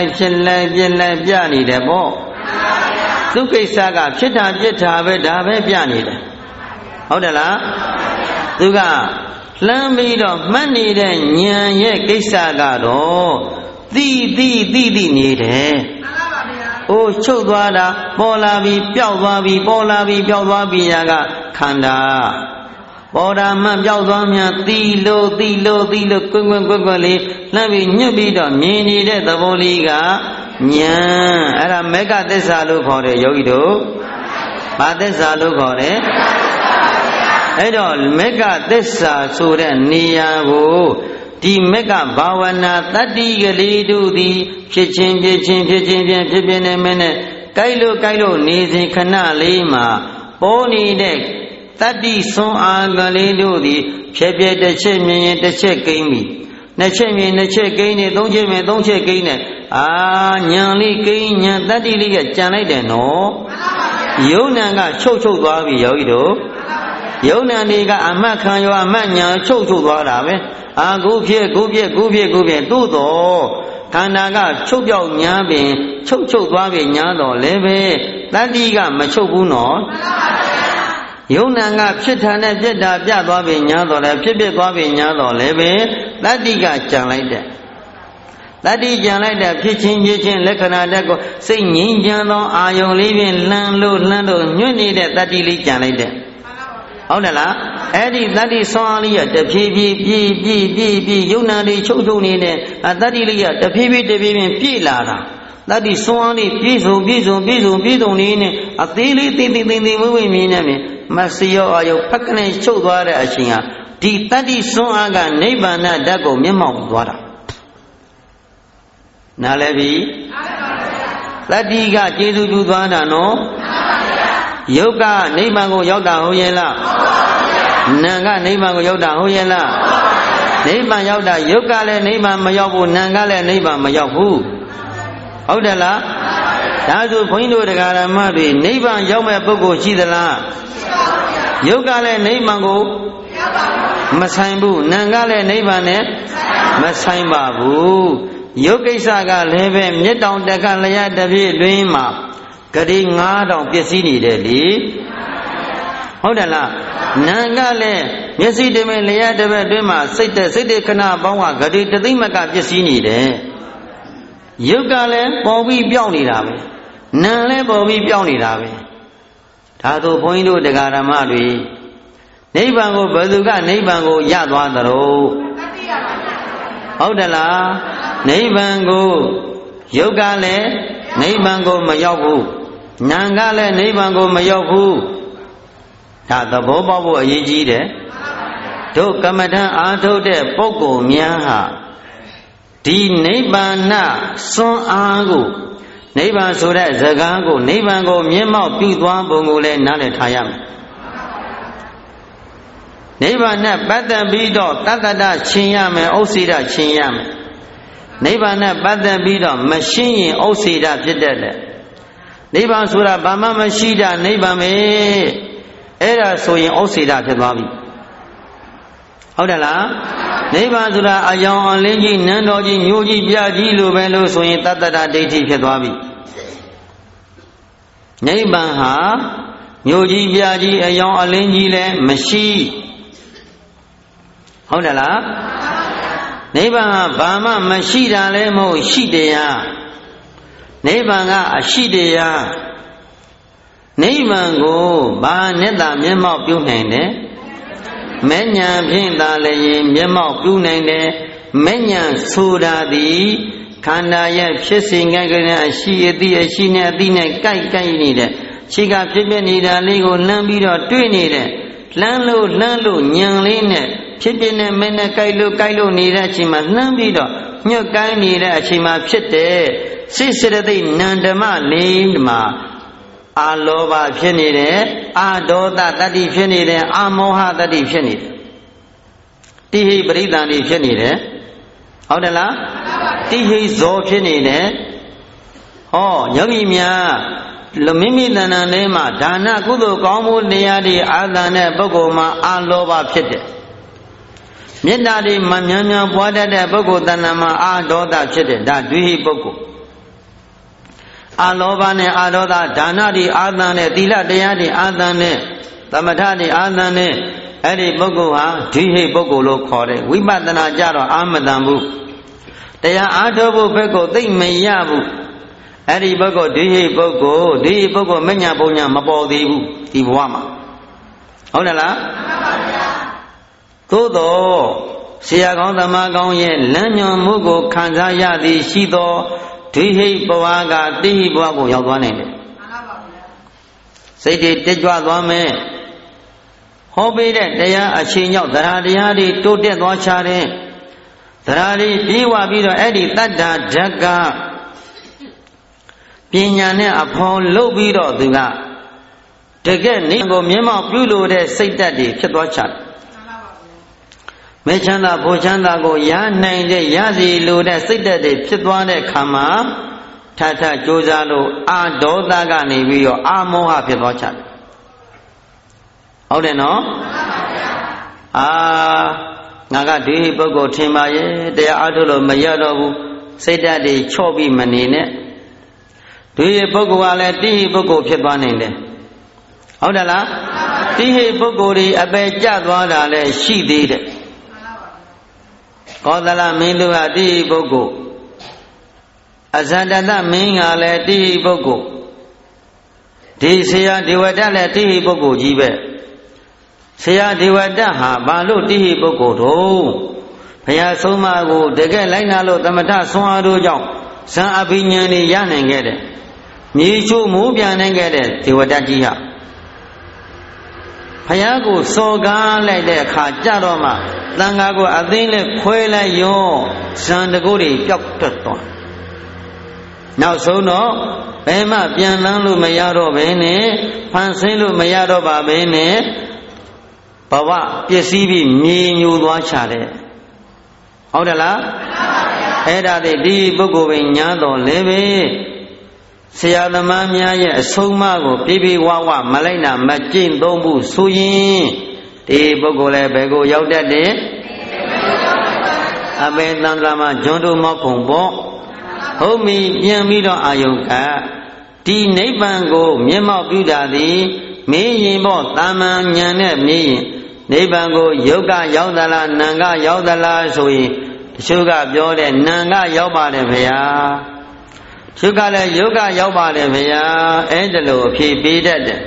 Pyani de bo Tukisa ga Phita ve Dave Pyani de Hodala Tuga Lambi do mani de Nyan ye kisa ga do Di ni de O chodwada Bola bi Pyao bi Bola bi Pyao bi yaga Khanda Boda man Pyao mya Di lo Kun li Lambi nyabi do Mini de Taboli ga Nyan Era mega tessa lo khore yogi do Ba tessa lo khore Edo mega tessa so de niya ko Di mega bhavana tati gali du di Phichin ne mene Kailo nizin khana li ma Poni de Tati son gali du di Phepye de che myen de che kaimi Ne che myen ne che kaini Dong che kaini Nyan li kaini nyan tati li ya chan lai de no Yona ga chou dwa bi yogi do Yona ni ga amat khan yo amat nyan chou dwa da be Gu phie tu do Khanda ga chou pyao nya bin chou dwa bi nya do le be Tati ga ma chou bu no Yona ga phit than ne phit da pya dwa bi nya do le phit dwa bi nya do le be Tati ga chan lai de Tati chan lai de phit chin lakhana de ko Sai ngin chan do ayong li bin lan lo nyut ni de tati li chan lai deဟုတ်တယ်လားအဲ့ဒီတတ္တိဆွမ်းလေးရတဖြည်းဖြည်းယုံနာလေးချုပ်နေတဲ့တတ္တိလေးရတဖြည်းဖြည်းပြည့်လာတာတတ္တိဆွမ်းလေးပြည့်စုံနေနဲ့အသေးလေးသိဝိမြင်နေမြင်မစရောအယုဖက်ကနေချုပ်သွားတဲ့အချိန်ဟာဒီတတ္တိဆွမ်းအားကနိဗ္ဗာန်ဓာတ်ကိုမျက်မှောက်သွားတာနားလည်ပြီတတ္တိကကျေစုပြုသွားတာနော်ယုတ်ကနိဗ္ဗာန်ကိုရောက်တာဟုတ်ရဲ့လားနာကနိဗ္ဗာန်ကိုရောက်တာဟုတ်ရဲ့လားနိဗ္ဗာန်ရောက်တာယုတ်ကလည်းနိဗ္ဗာန်မရောက်ဘူးနာကလည်းနိဗ္ဗာန်မရောက်ဘူးဟုတ်တယ်လားဒါဆိုဘုန်းကြီးတို့တရားဓမ္မတွေနိဗ္ဗာန်ရောက်မဲ့ပုဂ္ဂိုလ်ရှိသလားယုတ်ကလည်းနိဗ္ဗာန်ကိုမဆိုင်ဘူးနာကလည်းနိဗ္ဗာန်နဲ့မဆိုင်ပါဘူးယုတ်ကိစ္စကလည်းပဲမြတ်တောင်တက္ကလျာတပြည့်တွင်မှာဂတိ9000ပစ္စည်းနေတယ်လေဟုတ်တယ်လားနာကလည်းမျက်စိတမင်လျှက်တစ်ဘက်အတွင်းမှာစိတ်တဲ့ခဏပေါင်းကဂတိတသိမ့်မကပစ္စည်းနေတယ်ယုတ်ကလည်းပေါ်ပြီးပြောင်းနေတာပဲနာလည်းပေါ်ပြီးပြောင်းနေတာပဲဒါဆိုဘုန်းကြီးတို့တရားဓမ္မတွေနိဗ္ဗာန်ကိုဘယ်သူကနိဗ္ဗာန်ကိုရသွားသလဲဟုတ်တယ်လားနိဗ္ဗာန်ကိုယုတ်ကလည်းနိဗ္ဗာန်ကိုမရောက်ဘူးနာကလည်းနိဗ္ဗာန်ကိုမရောက်ဘူးဒါသဘောပေါက်ဖို့အရေးကြီးတယ်တို့ကမ္မဋ္ဌာန်းအားထုတ်တဲ့ပုဂ္ဂိုလ်များဟာဒီနိဗ္ဗာန်စွမ်းအားကိုနိဗ္ဗာန်ဆိုတဲ့စကားကိုနိဗ္ဗာန်ကိုမျက်မှောက်ပြုသွားပုံကိုလည်းနားလည်ထားရမယ်နိဗ္ဗာန်နဲ့ပတ်သက်ပြီးတော့တတ္တတချင်းရမယ်ဥစ္စေတချင်းရမယ်နိဗ္ဗာန်နဲ့ပတ်သက်ပြီးတော့မရှင်းရင်ဥစ္စေတဖြစ်တတ်တယ်နိဗ္ဗာန်ဆိုတာဘာမှမရှိတာနိဗ္ဗာန်ပဲအဲ့ဒါဆိုရင်ဥစ္စေတဖြစ်သွားပြီဟုတ်တယ်လားနိဗ္ဗာန်ဆိုတာအယောင်အလင်းကြီးနန်းတော်ကြီးမြို့ကြီးပြကြီးလိုပဲလို့ဆိုရင်တတ္တတဒိဋ္ဌိဖြစ်သွားပြီနိဗ္ဗာန်ဟာမြို့ကြီးပြကြီးအယောင်အလင်းကြီးလည်းမရှိဟုတ်တယ်လားနိဗ္ဗာန်ကဘာမှမရှိတာလည်းမဟုတ်ရှိတရားနိဗ္ဗာန်ကအရှိတရားနိဗ္ဗာန်ကိုဘာနဲ့သာမျက်မှောက်ပြုနိုင်တယ်မဲ့ညာဖြင့်သာလည်းမျက်မှောက်ပြုနိုင်တယ်မဲ့ညာဆိုတာသည်ခန္ဓာရဲ့ဖြစ်စဉ်ကကအရှိအတိအရှိနဲ့အတိနဲ့ကြိုက်နေတဲ့ခြေကဖြစ်နေတာလေးကိုလှမ်းပြီးတော့တွေ့နေတဲ့လှမ်းလို့ညံလေးနဲ့ဖြစ်တဲ့မဲ့နဲ့ကြိုက်လို့နေတဲ့အချိန်မှာလှမ်းပြီးတော့ညှက်ကိုင်းနေတဲ့အချိန်မှာဖြစ်တဲ့စိတ်စရတိနန္ဓမလေးမှာအာလောဘဖြစ်နေတယ်အာဒေါသတတ္တိဖြစ်နေတယ်အာမောဟတတ္တိဖြစ်နေတယ်တိဟိပရိသန္တိဖြစ်နေတယ်ဟုတ်တယ်လားတိဟိဇောဖြစ်နေတယ်ဟောယောဂီများမိမိတဏ္ဍာထဲမှာဒါနကုသိုလ်ကောင်းမှုတရားတွေအာသန်တဲ့ပုဂ္ဂိုလ်မှာအာလောဘဖြစ်တယ်မေတ္တာတွေမများများပွားတတ်တဲ့ပုဂ္ဂိုလ်တဏ္ဍာမှာအာဒေါသဖြစ်တယ်ဒါဒွိဟိပုဂ္ဂိုလ်အာလောဘနဲ့အာဒေါသဒါနတွေအာသန်တဲ့သီလတရားတွေအာသန်တဲ့သမထတွေအာသန်တဲ့အဲ့ဒီပုဂ္ဂိုလ်ဟာဒွိဟိပုဂ္ဂိုလ်လို့ခေါ်တယ်ဝိပဿနာကြတော့အာမတန်ဘူးတရားအားထုတ်ဖို့ဘက်ကိုသိမရဘူးအဲ့ဒီပုဂ္ဂိုလ်ဒွိဟိပုဂ္ဂိုလ်မညာပုံညာမပေါ်သေးဘူးဒီဘဝမှာဟုတ်တယ်လားသို့တော့ဆရာကောင်းသမားကောင်းရဲ့လမ်းညွှန်မှုကိုခံစားရသည်ရှိသောဒွိဟိဘဝကတိဟိဘဝကိုရောက်သွားနိုင်တယ်စိတ်တွေတက်ကြွသွားမယ်ဟောပေးတဲ့တရားအချိန်ရောက်သရတရားတွေတိုးတက်သွားချတဲ့သရတွေပြေဝပြီးတော့အဲ့ဒီတတ္တာဓကပညာနဲ့အဖော်လုပ်ပြီးတော့သူကတကယ်နေကိုမျက်မှောက်ပြုလို့တဲ့စိတ်ဓာတ်တွေဖြစ်သွားချတယ်မဲချမ်းသာဘိုလ်ချမ်းသာကိုရနိုင်တဲ့ရစီလိုတဲ့စိတ်ဓာတ်တွေဖြစ်သွားတဲ့ခါမှာထထကြိုးစားလို့အာဒေါသကနေပြီးတော့အာမောဟဖြစ်သွားချတယ်ဟုတ်တယ်နော်ငါကဒီပုဂ္ဂိုလ်ထင်ပါရဲ့တရားအားထုတ်လို့မရတော့ဘူးစိတ်ဓာတ်တွေချော့ပြီးမနေနဲ့ဒီပုဂ္ဂိုလ်ကလည်းတိဟိပုဂ္ဂိုလ်ဖြစ်သွားနိုင်တယ်ဟုတ်တယ်လားတိဟိပုဂ္ဂိုလ်တွေအပေကျသွားတာလည်းရှိသေးတယ်ကောသလမင်းတို့ကတိဟိပုဂ္ဂိုလ်အဇန္တတမင်းကလည်းတိဟိပုဂ္ဂိုလ်ဒီဆရာဒေဝတလည်းတိဟိပုဂ္ဂိုလ်ကြီးပဲဆရာဒေဝတဟာဘာလို့တိဟိပုဂ္ဂိုလ်တို့ဘုရားဆုံးမကိုတကယ်လိုက်နာလို့သမထဆွမ်းအားတို့ကြောင့်ဇံအဘိညာဉ်တွေရနိုင်ခဲ့တယ်မြေချို့မိုးပြန်နိုင်ခဲ့တဲ့ဒေဝတကြီးဟာဘုရားကိုစော်ကားလိုက်တဲ့အခါကြတော့မှသံဃာကိုအသိနဲ့ခွဲလိုက်ရောဇံတကုတွေပျောက်တတ်သွားနောက်ဆုံးတော့ဘယ်မှပြန်လန်းလို့မရတော့ဘဲနဲ့ဖန်ဆင်းလို့မရတော့ပါဘဲနဲ့ဘဝပစ္စည်းပြီးမြေညိုသွားချတယ်ဟုတ်တယ်လားအဲ့ဒါတွေဒီပုဂ္ဂိုလ်ပင်ညာတော်လည်းပဲဆရာသမားများရဲ့အဆုံးအမကိုပြပြဝဝမလိုက်နာမကျင့်သုံးမှုဆိုရင်ဒီပုဂ္ဂိုလ်လည်းဘယ်ကိုရောက်တတ်တယ်အပေသံဃာမှာဂျွန်းတို့မောက်ကုန်ပေါ့ဟုတ်ပြီပြန်ပြီးတော့အာယုကဒီနိဗ္ဗာန်ကိုမျက်မှောက်ပြုတာသည်မင်းရင်ပေါ့တာမန်ဉာဏ်နဲ့မြင်ရင်နိဗ္ဗာန်ကိုယုတ်ကရောက်သလားနံကရောက်သလားဆိုရင်တချို့ကပြောတယ်နံကရောက်ပါတယ်ဗျာတချို့ကလည်းယုတ်ကရောက်ပါတယ်ဗျာအဲ့ဒါလို့အဖြေပေးတတ်တယ်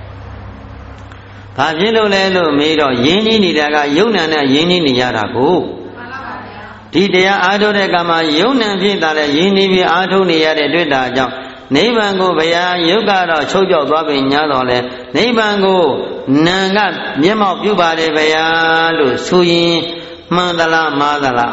ဘာဖြစ်လို့လဲလို့မေးတော့ယဉ်ကြီးနေတာကယုံနံနဲ့ယဉ်ကြီးနေရတာကိုဒီတရားအားထုတ်တဲ့ကံမှာယုံနံဖြစ်တာလဲယဉ်ကြီးပြီးအားထုတ်နေရတဲ့တွေ့တာကြောင့်နိဗ္ဗာန်ကိုဗျာယုတ်ကတော့ချုပ်ပြောက်သွားပြီညာတော့လဲနိဗ္ဗာန်ကိုနာကမျက်မှောက်ပြုပါတယ်ဗျာလို့ဆိုရင်မှန်သလားမှားသလား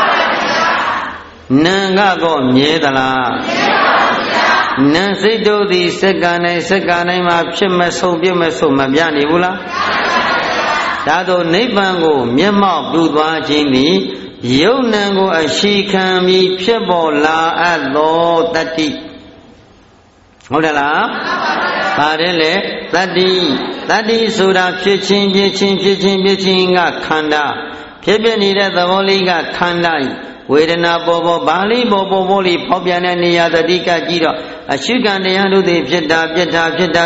နာကောမြဲသလားနာစိတ်တို့သည်စက္ကန့်တိုင်းမှာဖြစ်မဆုံးပြမဆုံးမပြနေဘူးလားဒါတို့နိဗ္ဗာန်ကိုမျက်မှောက်ပြုသွားခြင်းသည်ယုံနံကိုအရှိခံပြီးဖြစ်ပေါ်လာအပ်သောတတ္တိဟုတ်တယ်လားပါတယ်လေတတ္တိဆိုတာဖြစ်ချင်းကခန္ဓာဖြစ်ပြနေတဲ့သဘောလေးကခန္ဓာဝေဒနာပေါ်ဘာလေးပေါ်လေးပေါက်ပြန်တဲ့နေရာတတိကကြည့်တော့အရှိကံတရားတို့တွေဖြစ်တာပြပြနေတယ်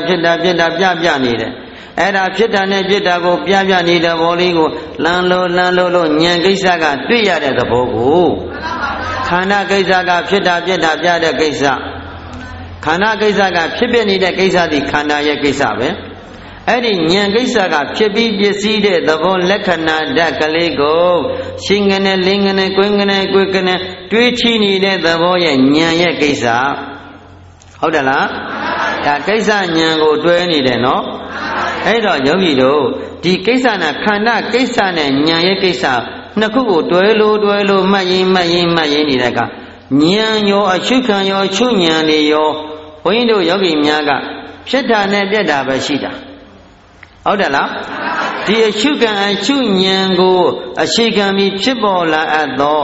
အဲ့ဒါဖြစ်တာနဲ့ဖြစ်တာကိုပြနေတဲ့ဘောလေးကိုလမ်းလို့ဉာဏ်ကိစ္စကတွေ့ရတဲ့သဘောကိုခန္ဓာကိစ္စကဖြစ်တာပြတဲ့ကိစ္စခန္ဓာကိစ္စကဖြစ်ပြနေတဲ့ကိစ္စဒီခန္ဓာရဲ့ကိစ္စပဲအဲ့ဒီဉာဏ်ကိစ္စကဖြစ်ပြီးပစ္စည်းတဲ့သဘောလက္ခဏာဓာတ်ကလေးကိုရှင်ကနေလင်းကနေကွင်းကနေတွေးချနေတဲ့သဘောရဲ့ဉာဏ်ရဲ့ကိစ္စဟုတ်တယ်လားဒါကိစ္စဉာဏ်ကိုတွဲနေတယ်နော်အဲ့တော့ယောဂီတို့ဒီကိစ္စနဲ့ခန္ဓာကိစ္စနဲ့ဉာဏ်ရဲ့ကိစ္စနှစ်ခုကိုတွဲလို့မှတ်ရင်နေတဲ့ကဉာဏ်ရောအရှုခံရောရှုဉာဏ်တွေရောဘုန်းကြီးတို့ယောဂီများကဖြစ်တာနဲ့ပြက်တာပဲရှိတာဟုတ်တယ်လားဒီအရှုခံအရှုဉာဏ်ကိုအရှိခံပြီးဖြစ်ပေါ်လာအပ်သော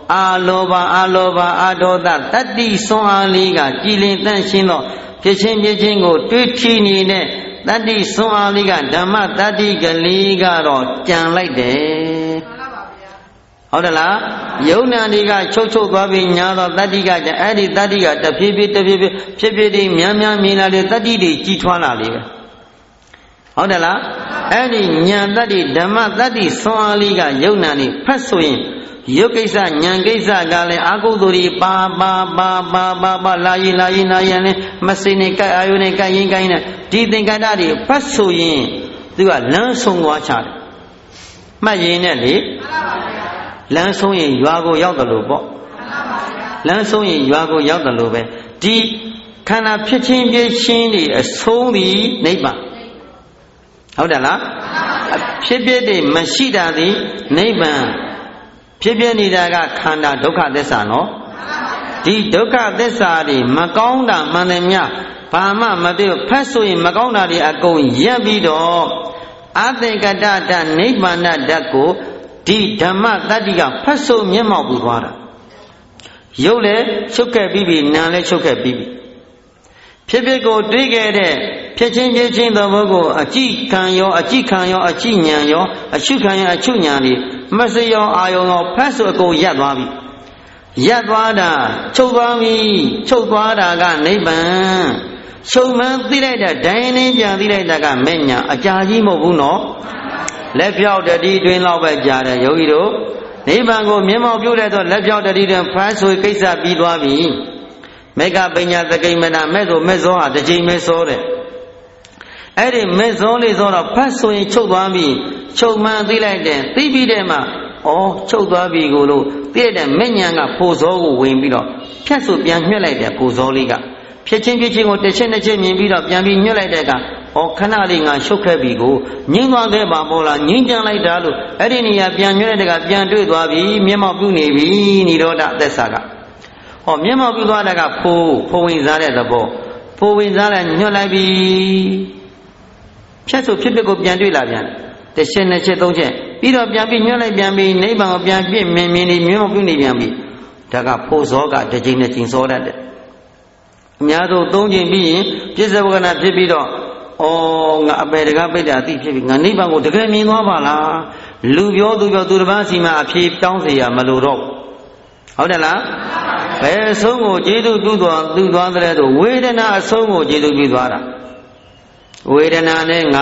အာလောဘအာဒေါသတတ္တိစွမ်းအားလေးကကြည်လင်တန့်ရှင်းသောဖြစ်ချင်းကိုတွေးထီနေတဲ့တတ္တိစွမ်းအားလေးကဓမ္မတတ္တိကလေးကတော့ကြံလိုက်တယ်ဟုတ်တယ်လားယုံနာတွေကချုပ်သွားပြီးညာတော့တတ္တိကကြအဲ့ဒီတတ္တိကတဖြည်းဖြည်းဖြစ်ပြီးများမြင်လာတဲ့တတ္တိတွေကြီးထွားလာလေပဲဟုတ်တယ်လားအဲ့ဒီညာတတ္တိဓမ္မတတ္တိစွမ်းအားလေးကယုံနာနေဖတ်ဆိုရင်ယုတ်ကိစ္စညာကိစ္စကလည်းအာဟုသူတွေပါလာရင်လည်းမစိနေကြအာယုနဲ့ကြရင်ကိုင်းနဲ့ဒီသင်္ကတ္တတွေဖတ်ဆိုရင်သူကလမ်းဆုံးသွားချတယ်မှတ်ရင်နဲ့လေလမ်းဆုံးရင်ရွာကိုရောက်တယ်လို့ပေါ့လမ်းဆုံးရင်ရွာကိုရောက်တယ်လို့ပဲဒီခန္ဓာဖြစ်ချင်းပြည့်ရှင်းတွေအဆုံးသည်နိဗ္ဗာန်ဟုတ်တယ်လားဖြစ်ဖြစ်တွေမရှိတာသည်နိဗ္ဗာန်ဖြစ်ဖြစ်နေတာကခန္ဓာဒုက္ခသစ္စာနော်ဒီဒုက္ခသစ္စာတွေမကောင်းတာမှန်တယ်များဘာမှမပြောဖတ်ဆိုရင်မကောင်းတာတွေအကုန်ရပ်ပြီးတော့အသင်္ကတတနိဗ္ဗာန်ဓာတ်ကိုဒီဓမ္မတတ္တိကဖတ်ဆိုမျက်မှောက်ပြီးသွားတာရုပ်လည်းချုပ်ခဲ့ပြီးပြီနာမ်လည်းချုပ်ခဲ့ပြီးပြီဖြစ်ဖြစ်ကိုတွေးခဲ့တဲ့ဖြစ်ချင်းသဘောကိုအကြည့်ခံရောအကြည့်ဉာဏ်ရောအရှုခံရောအရှုဉာဏ်တွေမစရောအာယုံရောဖတ်ဆိုအကုန်ရပ်သွားပြီရပ်သွားတာချုပ်သွားတာကနိဗ္ဗာန်ချုပ်မှန်းသိလိုက်တာဒိုင်းနေပြန်သိလိုက်တာကမဲ့ညာအကြာကြီးမဟုတ်ဘူးနော်လက်ဖြောက်တတိတွင်လောက်ပဲကြာတယ်ယောဂီတို့နိဗ္ဗာန်ကိုမျက်မှောက်ပြုတဲ့ဆိုလက်ဖြောက်တတိတွင်ဖတ်ဆိုကိစ္စပြီးသွားပြီမေကပညာသကိမနာမဲ့ဆိုမဲ့စောဟာတစ်ချိန်မဲ့စောတဲ့အဲ့ဒီမဲ့စောလေးစောတော့ဖတ်ဆိုရင်ချုပ်သွားပြီချုပ်မှန်းသိလိုက်တယ်သိပြီးတဲ့မှာချုပ်သွားပြီကိုလို့သိတဲ့မဲ့ညာကဖိုစောကိုဝင်ပြီးတော့ဖြတ်ဆိုပြန်ညှွှက်လိုက်တယ်ဖိုစောလေးကဖြစ်ချင်းကိုတစ်ချက်နှစ်ချက်မြင်ပြီးတော့ပြန်ပြီးညှွှက်လိုက်တဲ့အခါခဏလေးငါရှုပ်ခဲ့ပြီကိုငြင်းသွားခဲ့ပါမို့လားငြင်းကြလိုက်တာလို့အဲ့ဒီနေရာပြန်ညှွှက်တဲ့ကပြန်တွေ့သွားပြီမျက်မှောက်ပြုနေပြီនិရောဓသက်စာကမျက်မှောက်ပြုသွားတာကဖိုဝင်စားတဲ့သဘောဖိုဝင်စားလိုက်ညှွှက်လိုက်ပြီဖြတ်ဆိုဖြစ်ကိုပြန်တွေ့လာပြန်တစ်ချက်နှစ်ချက်သုံးချက်ပြီးတော့ပြန်ပြီးညှွှက်လိုက်ပြန်ပြီးနိဗ္ဗာန်ကိုပြန်ပြည့်မြင်နေမျက်မှောက်ပြုနေပြန်ပြီဒါကဖိုဇောကတစ်ချိန်နဲ့ချိန်စောတတ်တယ်အများဆုံးသုံးချိန်ပြီးရင်ပြစ္ဆေဝကနာဖြစ်ပြီးတော့ငါအပေတကားပိတ်တာအသိဖြစ်ပြီငါနိဗ္ဗာန်ကိုတကယ်မြင်သွားပါလားလူပြောသူတစ်ပါးစီမှာအဖြေတောင်းเสียမလို့တော့ဟုတ်တယ်လားဘယ်အဆုံးကိုကျေတုပြုသွားတဲ့ဆိုဝေဒနာအဆုံးကိုကျေတုပြုသွားတာဝေဒနာနဲ့ငါ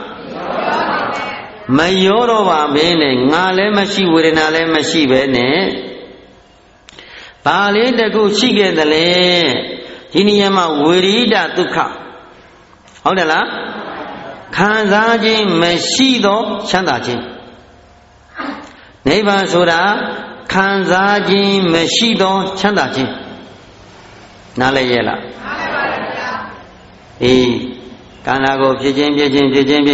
မရောတော့ပါမင်းနဲ့ငါလည်းမရှိဝေဒနာလည်းမရှိပဲနဲ့ဘာလေးတခုရှိခဲ့သလဲဒီနေရာမှာဝေရိဒဒုက္ခဟုတ်တယ်လားခံစားခြင်းမရှိသောချမ်းသာခြင်းနိဗ္ဗာန်ဆိုတာခံစားခြင်းမရှိသောချမ်းသာခြင်းနားလည်ရဲ့လားနားလည်ပါဗျာခန္ဓာကိုဖြစ်ခြင်းမှရင်နဲ့ဉာဏ်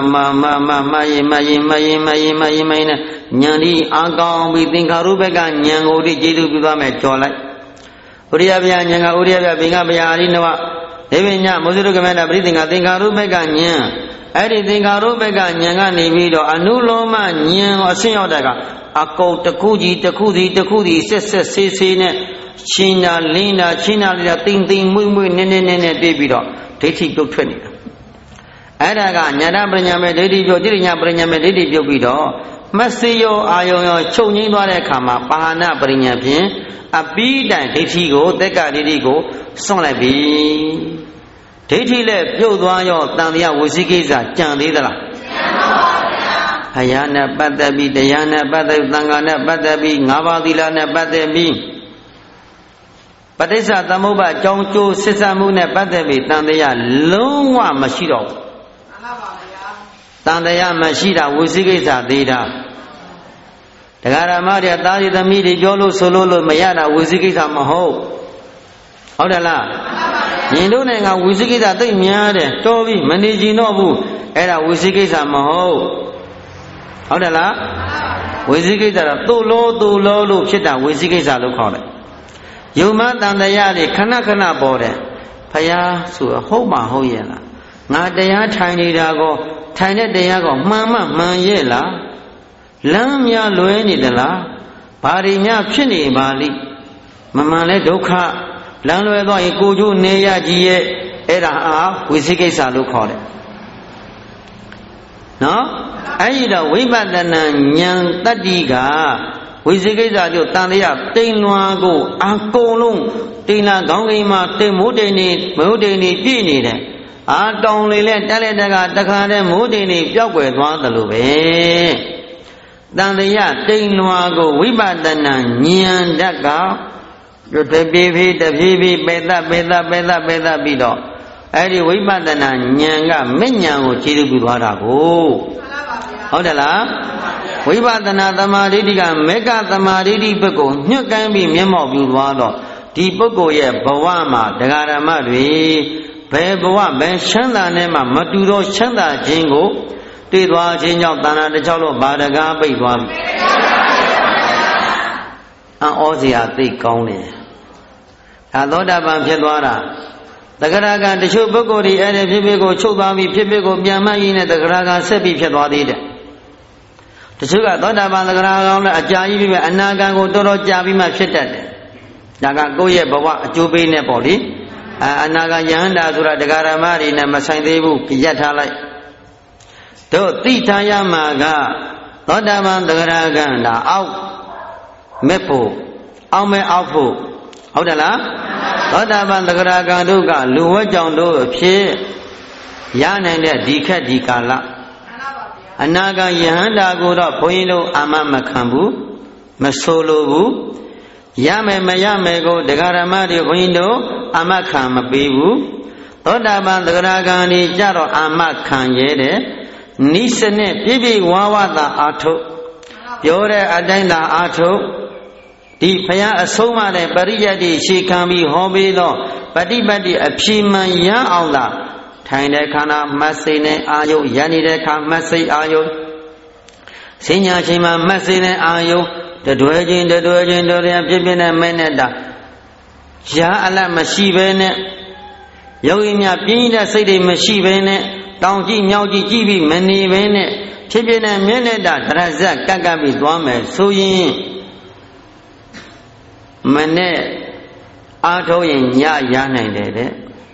ဒီအာကောင်းပြီးသင်္ခါရုပ္ပကဉာဏ်ကိုဒီကျေတုပြုသွားမယ်ကြော်လိုက်ဥရိယဗျာဉာဏ်ကဥရိယဗျာဘင်္ဂဗျာအရိနဝဒေဝညမောဇုရကမန္တပရိသင်္ခါသင်္ခါရုပ္ပကဉာဏ်အဲ့ဒီသင်္ခါရုပ္ပကဉာဏ်ကနေပြီးတော့အနုလောမဉာဏ်ကိုအဆင့်ရောက်တဲ့ကအကုန်တစ်ခုစီဆက်ဆေးနဲ့ချင်းတာလင်းတာချင်းတာလေးတာတိမ်မွေ့နည်းတွေ့ပြီးတော့ဒိဋ္ဌိပြုတ်ထွက်နေတာအဲ့ဒါကညာတပရိညာမေဒိဋ္ဌိပြုတ်တိရိညာပရိညာမေဒိဋ္ဌိပြုတ်ပြီးတော့မစေရောအာယုံရောချုပ်ငိမ့်သွားတဲ့အခါမှာပါဏပရိညာဖြင့်အပိတိုင်ဒိဋ္ဌိကိုသက်ကဒိဋ္ဌိကိုစွန့်လိုက်ပြီဒိဋ္ဌိလည်းပြုတ်သွားရောတန်တရားဝစီကိစ္စကြံသေးသလားကြံပါပါဗျာအရာနဲ့ပတ်သက်ပြီးတရားနဲ့ပတ်သက်သံဃာနဲ့ပတ်သက်ပြီး၅ပါးသီလနဲ့ပတ်သက်ပြီးပဋိစ္စသမုပ္ပါအကြောင်းကျိုးဆက်ဆံမှုနဲ့ပတ်သက်ပြီးတန်တရားလုံးဝမရှိတော့ဘူးမှန်ပါပါဗျာတန်တရားမရှိတာဝစီကိစ္စသေးတာတရားဓမ္မတွေသားရီသမီးတွေပြောလို့ဆိုလို့မရတာဝစီကိစ္စမဟုတ်တယ်လားညီတို့နဲ့ငါဝစီကိစ္စသိများတယ်တော်ပြီမနေကြတော့ဘူးအဲ့ဒါဝစီကိစ္စမဟုတ်တယ်လားဝစီကိစ္စတော့သို့လောလို့ဖြစ်တာဝစီကိစ္စလို့ခေါ်တယ်ယုံမတန်တရားတွေခဏပေါ်တယ်ဖယားဆိုဟုတ်မှာဟုတ်ရဲ့လားငါတရားထိုင်နေတာကောထိုင်တဲ့တရားကောမှန်ရဲ့လားလမ်းများလွဲနေသလားဘာတွေများဖြစ်နေပါလိမမှန်လဲဒုက္ခလမ်းလွဲသွားရင်ကိုကျိုးနေရကြီးရဲ့အဲ့ဒါဝိသိကိစ္စလို့ခေါ်တယ်နော်အဲ့ဒီတော့ဝိပဿနာဉာဏ်တတ္တိကဝိသိကိစ္စတို့တန်တရားတိမ်လွှာကိုအကုန်လုံးတိမ်လာခေါင်းကိန်းမှာတိမ်မိုးတိမ်နေမိုးတိမ်နေပြည့်နေတယ်အာတောင်လေလဲတက်လက်တကတခါတည်းမိုးတိမ်နေပျောက်ကွယ်သွားတယ်လို့ပဲတန်တရားတိမ်လွှာကိုဝိပဿနာဉာဏ်ဓာတ်ကတပြေးပြေးပေတပြီးတော့အဲ့ဒီဝိပဿနာဉာဏ်ကမဲ့ဉာဏ်ကိုခြေထုတ်ပြီးသွားတာကိုဟုတ်တယ်လားဝိပဿနာသမာဓိကမေကသမာဓိဘက်ကိုညှက်ကမ်းပြီးမျက်မှောက်ပြုသွားတော့ဒီပုဂ္ဂိုလ်ရဲ့ဘဝမှာတရားဓမ္မတွေဘယ်ဘဝဘယ်ချမ်းသာနဲ့မှမတူတော့ချမ်းသာခြင်းကိုတွေ့သွားခြင်းကြောင့်တဏှာတစ်ချောင်းလို့ဘာတကားပိတ်သွားပြီဩဇေယသိကောင်းတယ်ဒါသောတာပန်ဖြစ်သွားတာသက္ကရာကတချို့ပုဂ္ဂိုလ်တွေအဲ့ဒီဖြစ်ဖြစ်ကိုချုပ်သွားပြီးဖြစ်ဖြစ်ကိုပြန်မှတ်ရင်းနဲ့သက္ကရာကဆက်ပြီးဖြစ်သွားသေးတယ်တချို့ကသောတာပန်သက္ကရာကောင်းလည်းအကြာကြီးပြီးအနာဂံကိုတော်တော်ကြာပြီးမှဖြစ်တတ်တယ်ဒါကကိုယ့်ရဲ့ဘဝအကျိုးပေးနေပေါ့လေအနာဂံယဟန္တာဆိုတာတရားဓမ္မတွေနဲ့မဆိုင်သေးဘူးရပ်ထားလိုက်တို့သိထားရမှာကသောတာပန်သက္ကရာကဒါအောက်မဲ့ဖို့အောက်မဲ့အောက်ဖို့ဟုတ်တယ်လားသောတာပန်သက္ကရာကတို့ကလူဝဲကြောင့်တို့အဖြစ်ရနိုင်တဲ့ဒီခက်ဒီကာလအနာဂံယဟန္တာကိုတော့ဘုန်းကြီးတို့အာမခံဘူးမဆိုလိုဘူးရမယ်မရမယ်ကိုတရားဓမ္မတွေဘုန်းကြီးတို့အာမခံမပေးဘူးသောတာပန်သက္ကရာကံတွေကြတော့အာမခံရဲတယ်နိစ္စနဲ့ပြည့်ပြည့်ဝဝသာအာထုတ်ပြောတဲ့အတိုင်းသာအာထုတ်ဒီဘုရားအဆုံးမတဲ့ပရိယတ်တိရှေခံပြီးဟောပြီးတော့ပฏิပတ်တိအဖြေမှန်ရအောင်သာထိုင်တဲ့ခန္ဓာမတ်စိတ်နဲ့အာယုရနေတဲ့ခါမတ်စိတ်အာယုစဉ္ညာချိန်မှာမတ်စိတ်နဲ့အာယုတွဲချင်းတို့ရဖြစ်ဖြစ်နဲ့မဲနဲ့တာရာအလတ်မရှိဘဲနဲ့ယောဂီများပြင်းတဲ့စိတ်တွေမရှိဘဲနဲ့တောင်ကြည့်မြောက်ကြည့်ကြည့်ပြီးမနေဘဲနဲ့ဖြစ်ဖြစ်နဲ့မဲနဲ့တာတရဇက်ကပ်ပြီးသွားမယ်ဆိုရင်မနဲ့အားထုတ်ရင်ညရနိုင်တယ်တဲ့